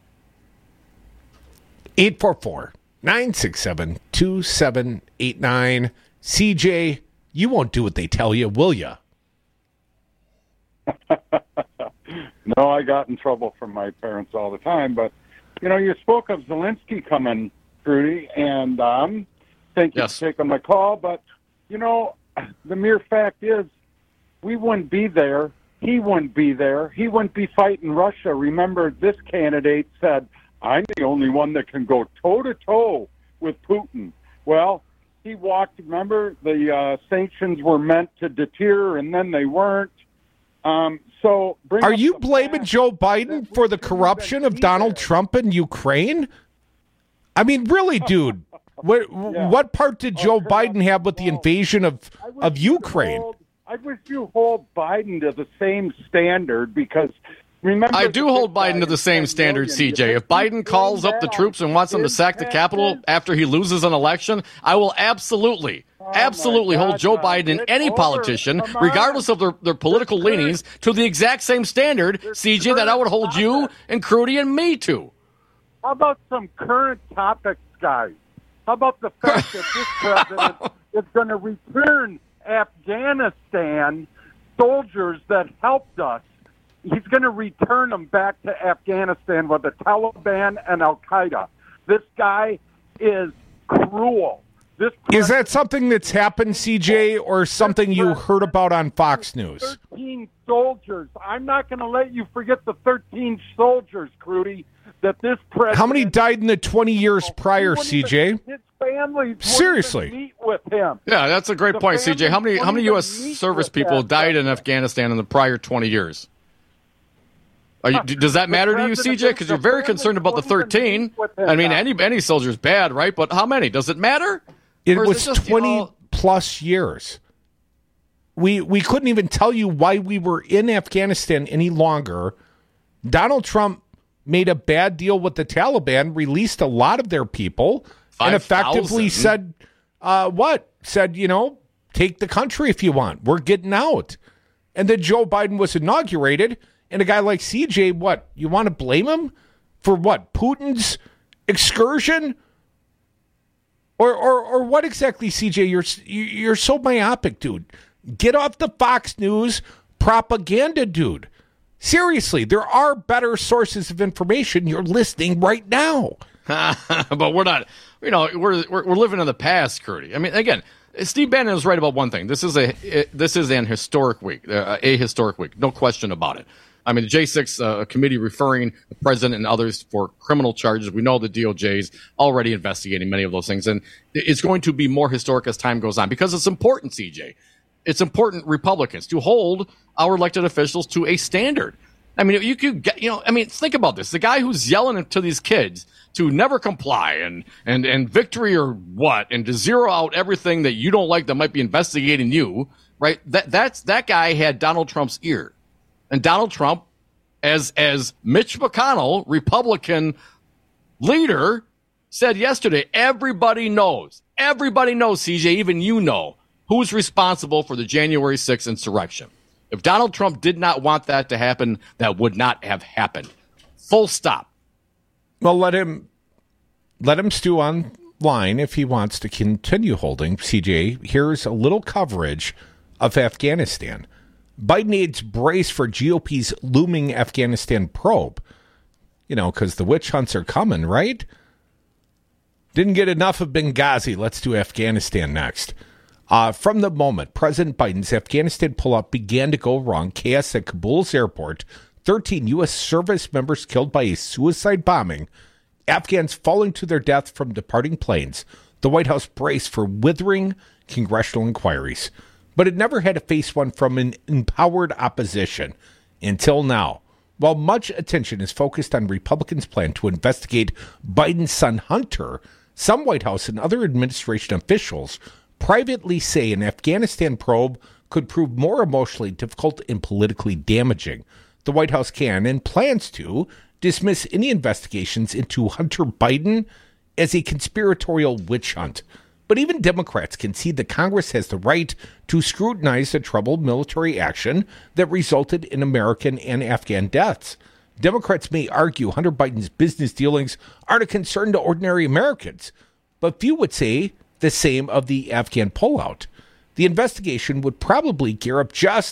[SPEAKER 24] eight four four, nine six seven, two seven eight nine. C J, you won't do what they tell you, will you?
[SPEAKER 1] No, I got in trouble from my parents all the time. But, you know, you spoke of Zelensky coming, Trudy, and um, thank you
[SPEAKER 25] yes.
[SPEAKER 1] for taking my call. But, you know, the mere fact is we wouldn't be there. He wouldn't be there. He wouldn't be fighting Russia. Remember, this candidate said, I'm the only one that can go toe-to-toe with Putin. Well, he walked, remember, the uh, sanctions were meant to deter, and then they weren't. Um, so, bring
[SPEAKER 24] Are you blaming Joe Biden for the corruption of Donald Trump in Ukraine? I mean, really, dude, what, yeah. what part did Joe oh, Biden have with the invasion of, of Ukraine?
[SPEAKER 1] Hold, I wish you hold Biden to the same standard because... Remember,
[SPEAKER 25] I do hold Biden to the same standard, C J. If Biden calls up the troops and wants them to sack the Capitol after he loses an election, I will absolutely, absolutely hold Joe Biden and any politician, regardless of their, their political leanings, to the exact same standard, C J, that I would hold you and Crudy and me to.
[SPEAKER 1] How about some current topics, guys? How about the fact that this president is going to return Afghanistan soldiers that helped us? He's going to return them back to Afghanistan with the Taliban and Al-Qaeda. This guy is cruel. This
[SPEAKER 24] is that something that's happened, C J, or something you heard about on Fox News?
[SPEAKER 1] thirteen soldiers. I'm not going to let you forget the thirteen soldiers, Crudy, that this president...
[SPEAKER 24] How many died in the twenty years prior, C J?
[SPEAKER 1] His family
[SPEAKER 24] Seriously.
[SPEAKER 1] meet with him.
[SPEAKER 25] Yeah, that's a great
[SPEAKER 1] the
[SPEAKER 25] point, C J. How many, how many U S service people died in Afghanistan in the prior twenty years? Are you, does that matter to you, C J? Because you're very concerned about the thirteen. I mean, any any soldier's bad, right? But how many? Does it matter?
[SPEAKER 24] It
[SPEAKER 25] Or is
[SPEAKER 24] was
[SPEAKER 25] it just,
[SPEAKER 24] twenty
[SPEAKER 25] you know,
[SPEAKER 24] plus years. We we couldn't even tell you why we were in Afghanistan any longer. Donald Trump made a bad deal with the Taliban, released a lot of their people, and effectively said, uh, what? Said, you know, take the country if you want. We're getting out. And then Joe Biden was inaugurated. And a guy like C J, what, you want to blame him for what, Putin's excursion? Or or or what exactly, C J? You're you're so myopic, dude. Get off the Fox News propaganda, dude. Seriously, there are better sources of information. You're listening right now.
[SPEAKER 25] But we're not, you know, we're, we're we're living in the past, Crudy. I mean, again, Steve Bannon is right about one thing. This is a this is an historic week, uh, a historic week, no question about it. I mean, the J six uh, committee referring the president and others for criminal charges. We know the D O J's already investigating many of those things, and it's going to be more historic as time goes on because it's important, C J. It's important, Republicans, to hold our elected officials to a standard. I mean, you could get, you know, I mean, think about this. The guy who's yelling to these kids to never comply and, and, and victory or what, and to zero out everything that you don't like that might be investigating you, right? That, that's, that guy had Donald Trump's ear. And Donald Trump, as, as Mitch McConnell, Republican leader, said yesterday, everybody knows, everybody knows, C J, even you know, who's responsible for the January sixth insurrection. If Donald Trump did not want that to happen, that would not have happened. Full stop.
[SPEAKER 24] Well, let him let him stew on line if he wants to continue holding. C J, here's a little coverage of Afghanistan. Biden aides brace for G O P's looming Afghanistan probe. You know, because the witch hunts are coming, right? Didn't get enough of Benghazi. Let's do Afghanistan next. Uh, from the moment President Biden's Afghanistan pullout began to go wrong, chaos at Kabul's airport, thirteen U S service members killed by a suicide bombing, Afghans falling to their death from departing planes, the White House braced for withering congressional inquiries. But it never had to face one from an empowered opposition until now. While much attention is focused on Republicans' plan to investigate Biden's son Hunter, some White House and other administration officials privately say an Afghanistan probe could prove more emotionally difficult and politically damaging. The White House can and plans to dismiss any investigations into Hunter Biden as a conspiratorial witch hunt. But even Democrats concede that Congress has the right to scrutinize the troubled military action that resulted in American and Afghan deaths. Democrats may argue Hunter Biden's business dealings aren't a concern to ordinary Americans, but few would say the same of the Afghan pullout. The investigation would probably gear up just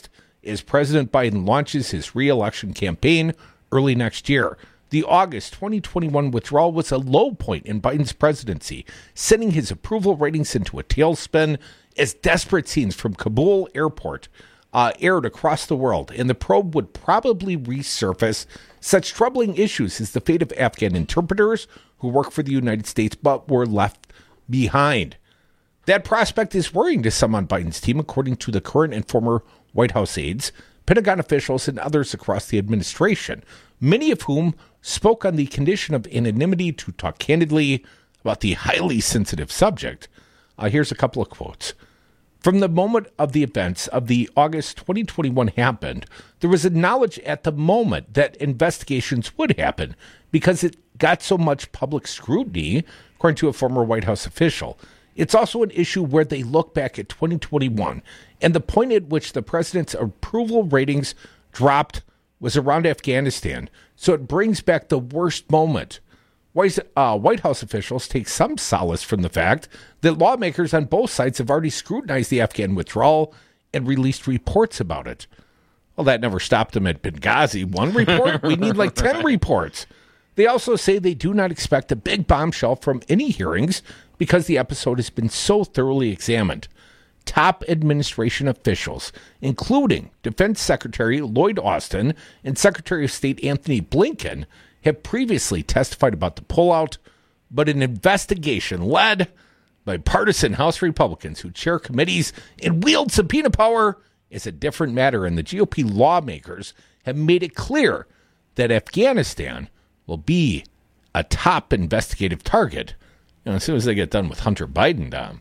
[SPEAKER 24] as President Biden launches his re-election campaign early next year. The August twenty twenty-one withdrawal was a low point in Biden's presidency, sending his approval ratings into a tailspin as desperate scenes from Kabul airport uh, aired across the world, and the probe would probably resurface such troubling issues as the fate of Afghan interpreters who work for the United States but were left behind. That prospect is worrying to some on Biden's team, according to the current and former White House aides, Pentagon officials, and others across the administration, many of whom spoke on the condition of anonymity to talk candidly about the highly sensitive subject. Uh, here's a couple of quotes. From the moment of the events of the August twenty twenty-one happened, there was a knowledge at the moment that investigations would happen because it got so much public scrutiny, according to a former White House official. It's also an issue where they look back at twenty twenty-one, and the point at which the president's approval ratings dropped was around Afghanistan, so it brings back the worst moment. Uh, White House officials take some solace from the fact that lawmakers on both sides have already scrutinized the Afghan withdrawal and released reports about it. Well, that never stopped them at Benghazi. One report? We need like ten reports. They also say they do not expect a big bombshell from any hearings because the episode has been so thoroughly examined. Top administration officials, including Defense Secretary Lloyd Austin and Secretary of State Anthony Blinken, have previously testified about the pullout, but an investigation led by partisan House Republicans who chair committees and wield subpoena power is a different matter, and the G O P lawmakers have made it clear that Afghanistan will be a top investigative target, you know, as soon as they get done with Hunter Biden, Dom.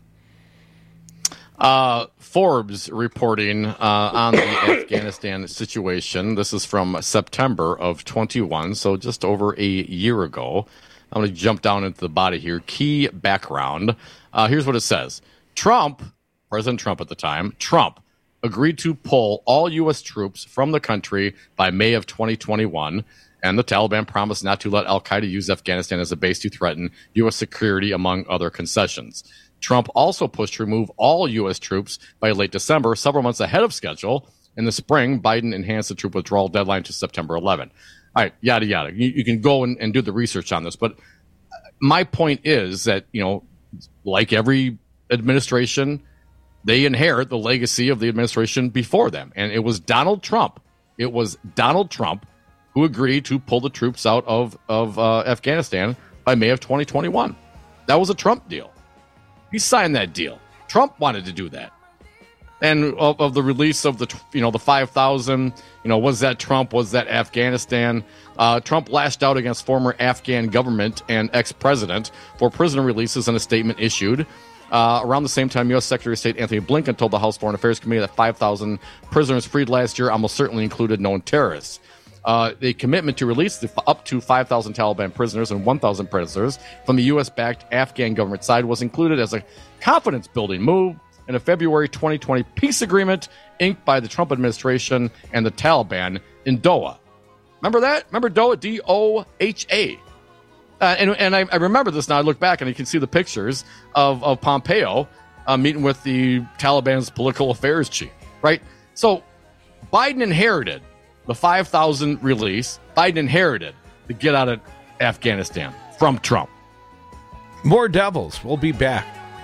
[SPEAKER 25] Uh, Forbes reporting uh, on the Afghanistan situation. This is from September of twenty-one, so just over a year ago. I'm going to jump down into the body here. Key background. Uh, here's what it says. Trump, President Trump at the time, Trump agreed to pull all U S troops from the country by May of twenty twenty-one, and the Taliban promised not to let al-Qaeda use Afghanistan as a base to threaten U S security, among other concessions. Trump also pushed to remove all U S troops by late December, several months ahead of schedule. In the spring, Biden enhanced the troop withdrawal deadline to September eleventh. All right, yada, yada. You, you can go and, and do the research on this. But my point is that, you know, like every administration, they inherit the legacy of the administration before them. And it was Donald Trump. It was Donald Trump who agreed to pull the troops out of, of uh, Afghanistan by May of twenty twenty-one. That was a Trump deal. He signed that deal. Trump wanted to do that. And of, of the release of the, you know, the five thousand, you know, was that Trump? Was that Afghanistan? Uh, Trump lashed out against former Afghan government and ex-president for prisoner releases in a statement issued. Uh, around the same time, U S Secretary of State Anthony Blinken told the House Foreign Affairs Committee that five thousand prisoners freed last year almost certainly included known terrorists. Uh, the commitment to release the, up to five thousand Taliban prisoners and one thousand prisoners from the U S-backed Afghan government side was included as a confidence-building move in a February twenty twenty peace agreement inked by the Trump administration and the Taliban in Doha. Remember that? Remember Doha? D O H A. Uh, and and I, I remember this now. I look back and you can see the pictures of, of Pompeo uh, meeting with the Taliban's political affairs chief, right? So Biden inherited the five thousand release. Biden inherited the get out of Afghanistan from Trump.
[SPEAKER 24] More Devils. We'll be back.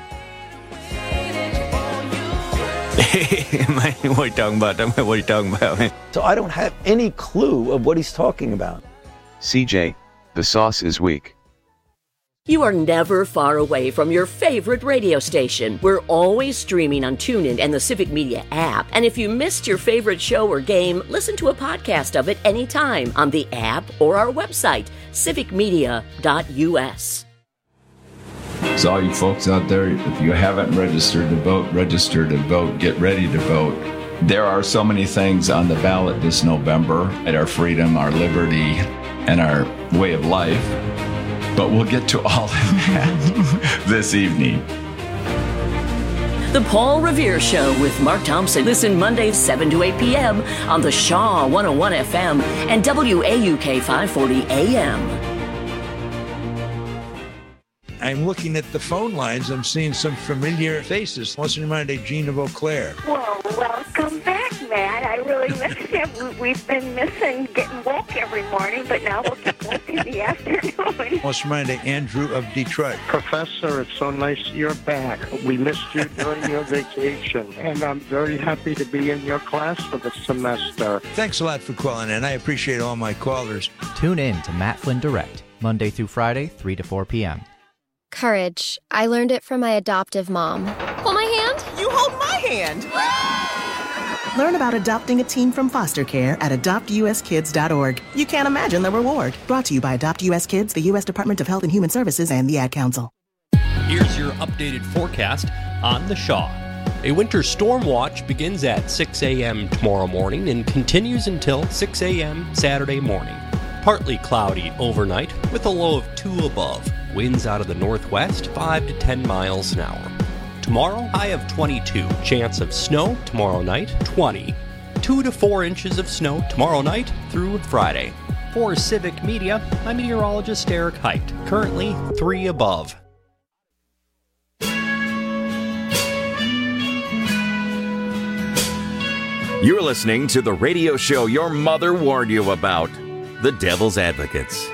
[SPEAKER 2] What are you talking about? What are you talking about?
[SPEAKER 3] So I don't have any clue of what he's talking about.
[SPEAKER 4] C J, the sauce is weak.
[SPEAKER 12] You are never far away from your favorite radio station. We're always streaming on TuneIn and the Civic Media app. And if you missed your favorite show or game, listen to a podcast of it anytime on the app or our website, civic media dot u s.
[SPEAKER 5] So all you folks out there, if you haven't registered to vote, register to vote, get ready to vote. There are so many things on the ballot this November at our freedom, our liberty, and our way of life. But we'll get to all of that this evening.
[SPEAKER 12] The Paul Revere Show with Mark Thompson. Listen Mondays seven to eight p.m. on the Shaw one oh one F M and W A U K five forty A M.
[SPEAKER 6] I'm looking at the phone lines. I'm seeing some familiar faces. What's in mind, Gene of Eau Claire?
[SPEAKER 7] Well, welcome back, Matt. I really miss you. We've been missing getting woke every morning, but now we'll get woke in the afternoon.
[SPEAKER 6] What's in mind, Andrew of Detroit?
[SPEAKER 8] Professor, it's so nice you're back. We missed you during your vacation, and I'm very happy to be in your class for the semester.
[SPEAKER 6] Thanks a lot for calling in. I appreciate all my callers.
[SPEAKER 9] Tune in to Matt Flynn Direct, Monday through Friday, three to four p.m.
[SPEAKER 31] Courage. I learned it from my adoptive mom. Hold my hand.
[SPEAKER 10] You hold my hand.
[SPEAKER 11] Learn about adopting a teen from foster care at adopt u s kids dot org. You can't imagine the reward. Brought to you by Adopt U S Kids, the U S Department of Health and Human Services, and the Ad Council.
[SPEAKER 13] Here's your updated forecast on the Shaw. A winter storm watch begins at six a.m. tomorrow morning and continues until six a.m. Saturday morning. Partly cloudy overnight with a low of two above. Winds out of the northwest, five to ten miles an hour. Tomorrow, high of twenty-two. Chance of snow tomorrow night, twenty. two to four inches of snow tomorrow night through Friday. For Civic Media, I'm meteorologist Eric Height. Currently, three above.
[SPEAKER 21] You're listening to the radio show your mother warned you about, The Devil's Advocates.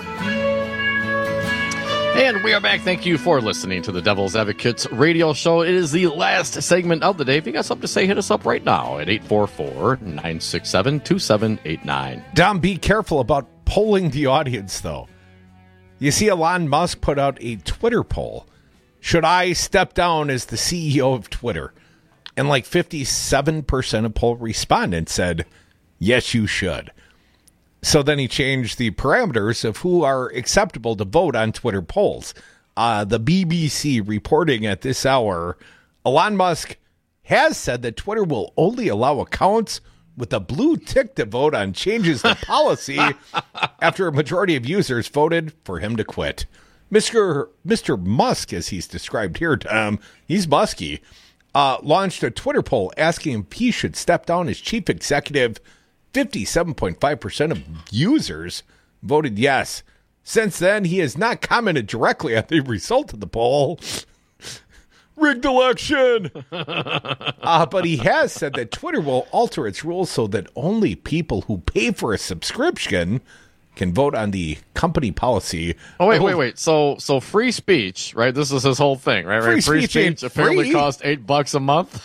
[SPEAKER 25] And we are back. Thank you for listening to the Devil's Advocates radio show. It is the last segment of the day. If you got something to say, hit us up right now at eight four four, nine six seven, two seven eight nine.
[SPEAKER 24] Dom, be careful about polling the audience, though. You see, Elon Musk put out a Twitter poll. Should I step down as the C E O of Twitter? And like fifty-seven percent of poll respondents said, yes, you should. So then he changed the parameters of who are acceptable to vote on Twitter polls. Uh, the B B C reporting at this hour, Elon Musk has said that Twitter will only allow accounts with a blue tick to vote on changes to policy after a majority of users voted for him to quit. Mister Mister Musk, as he's described here, Tom, he's Musky, uh, launched a Twitter poll asking if he should step down as chief executive. fifty-seven point five percent of users voted yes. Since then, he has not commented directly on the result of the poll. Rigged election! uh, but he has said that Twitter will alter its rules so that only people who pay for a subscription can vote on the company policy.
[SPEAKER 25] Oh, wait, wait, wait. So so free speech, right? This is his whole thing, right?
[SPEAKER 24] Free,
[SPEAKER 25] right? free
[SPEAKER 24] speech,
[SPEAKER 25] speech apparently
[SPEAKER 24] free.
[SPEAKER 25] costs eight bucks a month.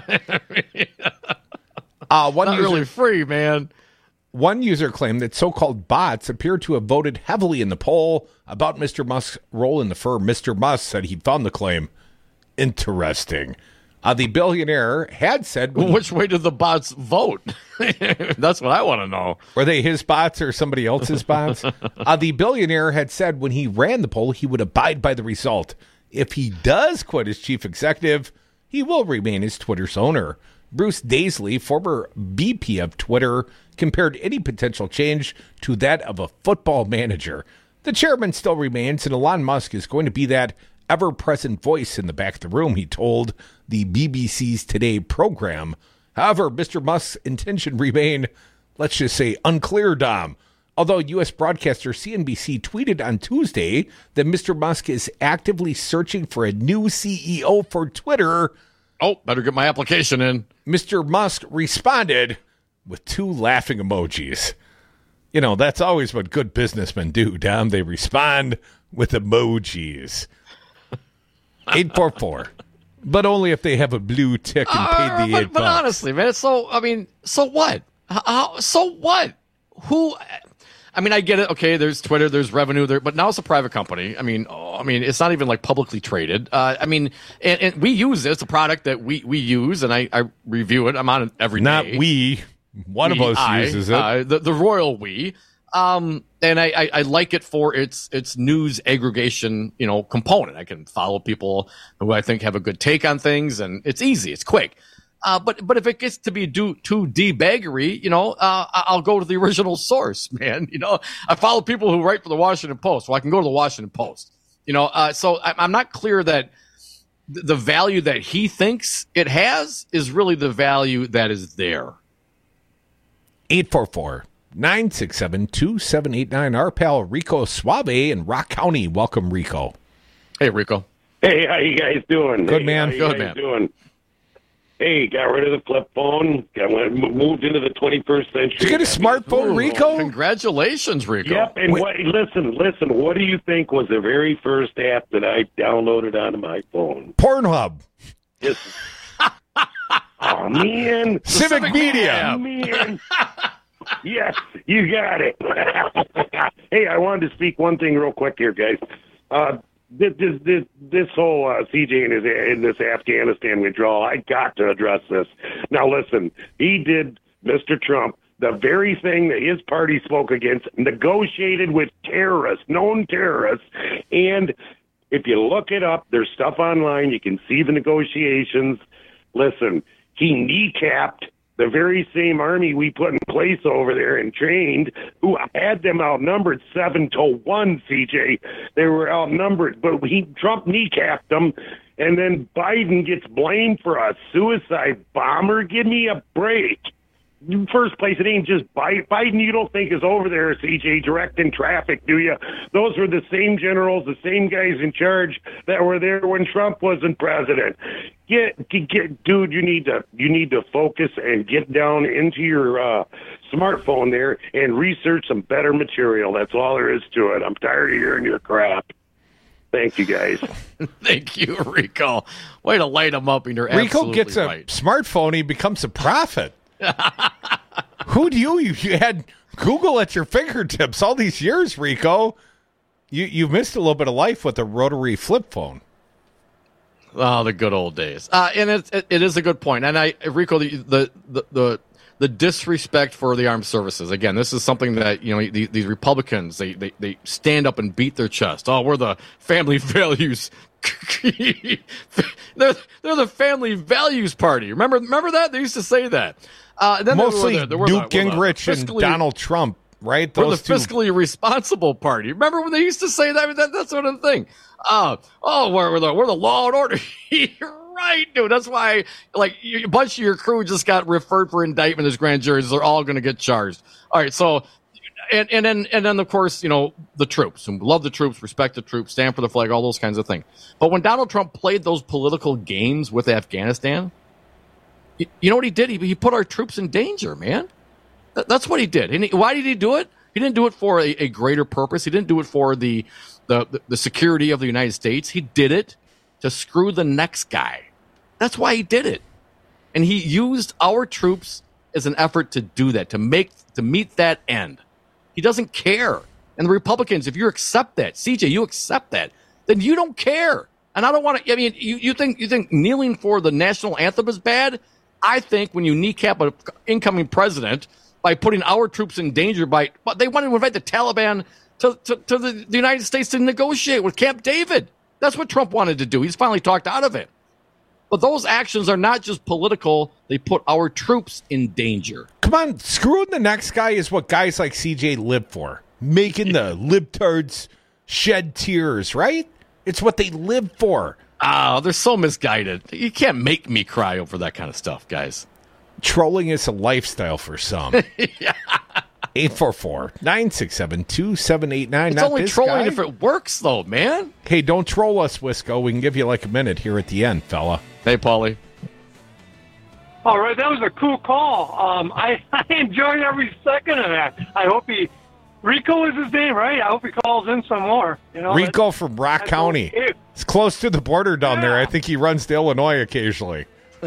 [SPEAKER 24] Uh, one
[SPEAKER 25] Not
[SPEAKER 24] user,
[SPEAKER 25] really free, man.
[SPEAKER 24] One user claimed that so-called bots appear to have voted heavily in the poll about Mister Musk's role in the firm. Mister Musk said he found the claim interesting. Uh, the billionaire had said...
[SPEAKER 25] Well, which way did the bots vote? That's what I want to know.
[SPEAKER 24] Were they his bots or somebody else's bots? uh, the billionaire had said when he ran the poll, he would abide by the result. If he does quit as chief executive, he will remain as Twitter's owner. Bruce Daisley, former V P of Twitter, compared any potential change to that of a football manager. The chairman still remains, and Elon Musk is going to be that ever-present voice in the back of the room, he told the B B C's Today program. However, Mister Musk's intention remain, let's just say, unclear, Dom. Although U S broadcaster C N B C tweeted on Tuesday that Mister Musk is actively searching for a new C E O for Twitter.
[SPEAKER 25] Oh, better get my application in.
[SPEAKER 24] Mister Musk responded with two laughing emojis. You know, that's always what good businessmen do, Dom. They respond with emojis. eight four four. But only if they have a blue tick and paid
[SPEAKER 25] Uh,
[SPEAKER 24] the
[SPEAKER 25] but,
[SPEAKER 24] eight
[SPEAKER 25] but
[SPEAKER 24] bucks.
[SPEAKER 25] honestly, man, so, I mean, so what? How, so what? Who... I mean, I get it. Okay, there's Twitter, there's revenue there, but now it's a private company. I mean, oh, I mean, it's not even like publicly traded. Uh, I mean, and, and we use it. It's a product that we, we use, and I, I review it. I'm on it every
[SPEAKER 24] Not
[SPEAKER 25] day.
[SPEAKER 24] we. One
[SPEAKER 25] We,
[SPEAKER 24] of us
[SPEAKER 25] I,
[SPEAKER 24] uses it.
[SPEAKER 25] Uh, the, the royal we. Um, and I, I, I like it for its its news aggregation, you know, component. I can follow people who I think have a good take on things, and it's easy, it's quick. Uh, but but if it gets to be do, too debaggery, you know, uh, I'll go to the original source, man. You know, I follow people who write for the Washington Post, well, I can go to the Washington Post. You know, uh, so I, I'm not clear that th- the value that he thinks it has is really the value that is there.
[SPEAKER 24] eight four four, nine six seven, two seven eight nine. Our pal Rico Suave in Rock County. Welcome, Rico.
[SPEAKER 25] Hey, Rico.
[SPEAKER 10] Hey, how you guys doing?
[SPEAKER 24] Good,
[SPEAKER 10] hey,
[SPEAKER 24] man.
[SPEAKER 10] How you
[SPEAKER 25] Good,
[SPEAKER 10] guys
[SPEAKER 25] man.
[SPEAKER 10] Doing? Hey, got rid of the flip phone. Got moved into the twenty-first century.
[SPEAKER 24] Did you get a smartphone,
[SPEAKER 25] Ooh,
[SPEAKER 24] Rico?
[SPEAKER 25] Congratulations, Rico.
[SPEAKER 10] Yep. And
[SPEAKER 24] Wait.
[SPEAKER 10] what, listen, listen. What do you think was the very first app that I downloaded onto my phone?
[SPEAKER 24] Pornhub.
[SPEAKER 10] Just, oh man,
[SPEAKER 24] Civic,
[SPEAKER 25] Civic
[SPEAKER 24] Media.
[SPEAKER 25] Media.
[SPEAKER 10] man. Yes, you got it. Hey, I wanted to speak one thing real quick here, guys. Uh, this this this, this whole uh, C J and his in this Afghanistan withdrawal, I got to address this. Now, listen, he did, Mister Trump, the very thing that his party spoke against, negotiated with terrorists, known terrorists, and if you look it up, there's stuff online. You can see the negotiations. Listen, he kneecapped the very same army we put in place over there and trained, who had them outnumbered seven to one, C J. They were outnumbered, but he Trump kneecapped them, and then Biden gets blamed for a suicide bomber. Give me a break. First place, it ain't just Biden you don't think is over there, C J, directing traffic, do you? Those were the same generals, the same guys in charge that were there when Trump wasn't president. Get, get, get dude, you need to you need to focus and get down into your uh, smartphone there and research some better material. That's all there is to it. I'm tired of hearing your crap. Thank you, guys.
[SPEAKER 25] Thank you, Rico. Way to light him up, and you're
[SPEAKER 24] Rico
[SPEAKER 25] absolutely
[SPEAKER 24] gets a
[SPEAKER 25] right.
[SPEAKER 24] smartphone, he becomes a prophet. Who do you, you? You had Google at your fingertips all these years, Rico. You you missed a little bit of life with a rotary flip phone.
[SPEAKER 25] Oh, the good old days. Uh, and it, it it is a good point. And I, Rico, the the the the, the disrespect for the armed services. Again, this is something that you know these, these Republicans they, they they stand up and beat their chest. Oh, we're the family values. they're they're the family values party. Remember remember that they used to say that. Uh, then
[SPEAKER 24] Mostly
[SPEAKER 25] they were the, they were
[SPEAKER 24] Newt
[SPEAKER 25] the,
[SPEAKER 24] Gingrich
[SPEAKER 25] the
[SPEAKER 24] and
[SPEAKER 25] fiscally,
[SPEAKER 24] Donald Trump, right?
[SPEAKER 25] We're
[SPEAKER 24] Those
[SPEAKER 25] the
[SPEAKER 24] two.
[SPEAKER 25] fiscally responsible party. Remember when they used to say that? that that sort of thing. Uh, oh, we're, we're, the, we're the law and order. You're right, dude. That's why, like, you, a bunch of your crew just got referred for indictment as grand juries. They're all going to get charged. All right, so, and, and then, and then, of course, you know, the troops. And love the troops, respect the troops, stand for the flag, all those kinds of things. But when Donald Trump played those political games with Afghanistan, you, you know what he did? He, he put our troops in danger, man. That, that's what he did. And he, why did he do it? He didn't do it for a, a greater purpose. He didn't do it for the, the the security of the United States. He did it to screw the next guy. That's why he did it. And he used our troops as an effort to do that, to make to meet that end. He doesn't care. And the Republicans, if you accept that, C J, you accept that, then you don't care. And I don't want to. I mean, you, you think you think kneeling for the national anthem is bad? I think when you kneecap an incoming president by putting our troops in danger, by but they wanted to invite the Taliban to, to, to the, the United States to negotiate with Camp David. That's what Trump wanted to do. He's finally talked out of it. But those actions are not just political. They put our troops in danger.
[SPEAKER 24] Come on, screwing the next guy is what guys like C J live for. Making the libtards shed tears, right? It's what they live for.
[SPEAKER 25] Oh, they're so misguided. You can't make me cry over that kind of stuff, guys.
[SPEAKER 24] Trolling is a lifestyle for some.
[SPEAKER 25] Yeah.
[SPEAKER 24] eight four four, nine six seven, two seven eight nine.
[SPEAKER 25] It's
[SPEAKER 24] Not
[SPEAKER 25] only
[SPEAKER 24] this
[SPEAKER 25] trolling
[SPEAKER 24] guy.
[SPEAKER 25] if it works, though, man.
[SPEAKER 24] Hey, don't troll us, Wisco. We can give you like a minute here at the end, fella.
[SPEAKER 25] Hey, Paulie.
[SPEAKER 14] All right, that was a cool call. Um, I, I enjoyed every second of that. I hope he, Rico is his name, right? I hope he calls in some more. You know,
[SPEAKER 24] Rico from Rock County.
[SPEAKER 14] Okay.
[SPEAKER 24] It's close to the border down
[SPEAKER 14] Yeah.
[SPEAKER 24] there. I think he runs to Illinois occasionally.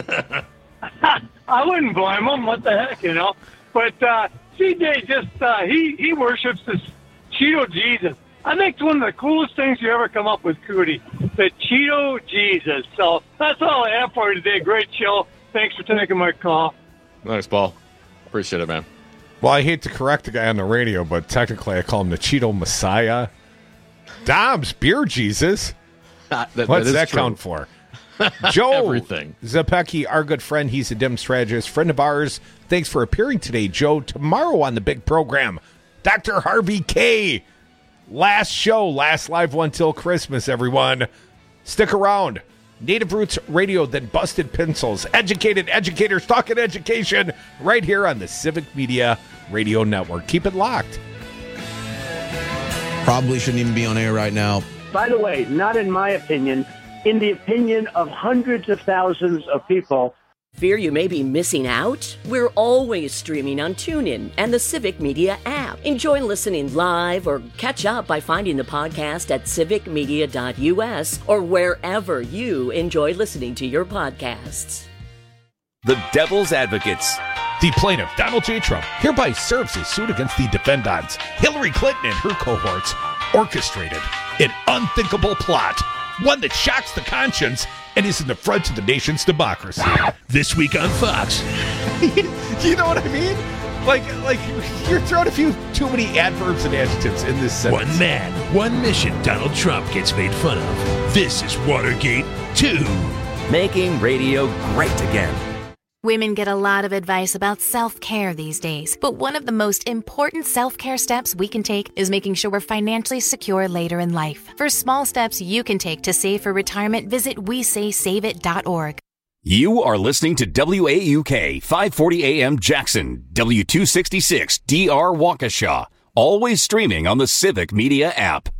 [SPEAKER 14] I wouldn't blame him. What the heck, you know? But uh, C J just, uh, he, he worships this Cheeto Jesus. I think it's one of the coolest things you ever come up with, Cootie. The Cheeto Jesus. So that's all I have for you today. Great show. Thanks for taking my call.
[SPEAKER 25] Thanks, Paul. Appreciate it, man.
[SPEAKER 24] Well, I hate to correct the guy on the radio, but technically I call him the Cheeto Messiah. Dom's Beer Jesus.
[SPEAKER 25] That, that
[SPEAKER 24] What's
[SPEAKER 25] is
[SPEAKER 24] that
[SPEAKER 25] true.
[SPEAKER 24] count for? Joe
[SPEAKER 25] Everything.
[SPEAKER 24] Zapecki, our good friend. He's a dim strategist, friend of ours. Thanks for appearing today, Joe. Tomorrow on the big program, Doctor Harvey K. Last show, last live one till Christmas, everyone. Stick around. Native Roots Radio, then Busted Pencils. Educated educators talking education right here on the Civic Media Radio Network. Keep it locked.
[SPEAKER 15] Probably shouldn't even be on air right now.
[SPEAKER 8] By the way, not in my opinion, in the opinion of hundreds of thousands of people.
[SPEAKER 12] Fear you may be missing out? We're always streaming on TuneIn and the Civic Media app. Enjoy listening live or catch up by finding the podcast at civic media dot u s or wherever you enjoy listening to your podcasts.
[SPEAKER 21] The Devil's Advocates.
[SPEAKER 24] The plaintiff, Donald J. Trump, hereby serves his suit against the defendants, Hillary Clinton and her cohorts, orchestrated an unthinkable plot, one that shocks the conscience and is in the front of the nation's democracy.
[SPEAKER 15] This week on Fox.
[SPEAKER 24] You know what I mean? Like, like you're throwing a few too many adverbs and adjectives in this sentence.
[SPEAKER 15] One man, one mission. Donald Trump gets made fun of. This is Watergate two.
[SPEAKER 21] Making radio great again.
[SPEAKER 16] Women get a lot of advice about self-care these days, but one of the most important self-care steps we can take is making sure we're financially secure later in life. For small steps you can take to save for retirement, visit we say save it dot org.
[SPEAKER 21] You are listening to W A U K five forty A M Jackson, W two sixty-six D R Waukesha, always streaming on the Civic Media app.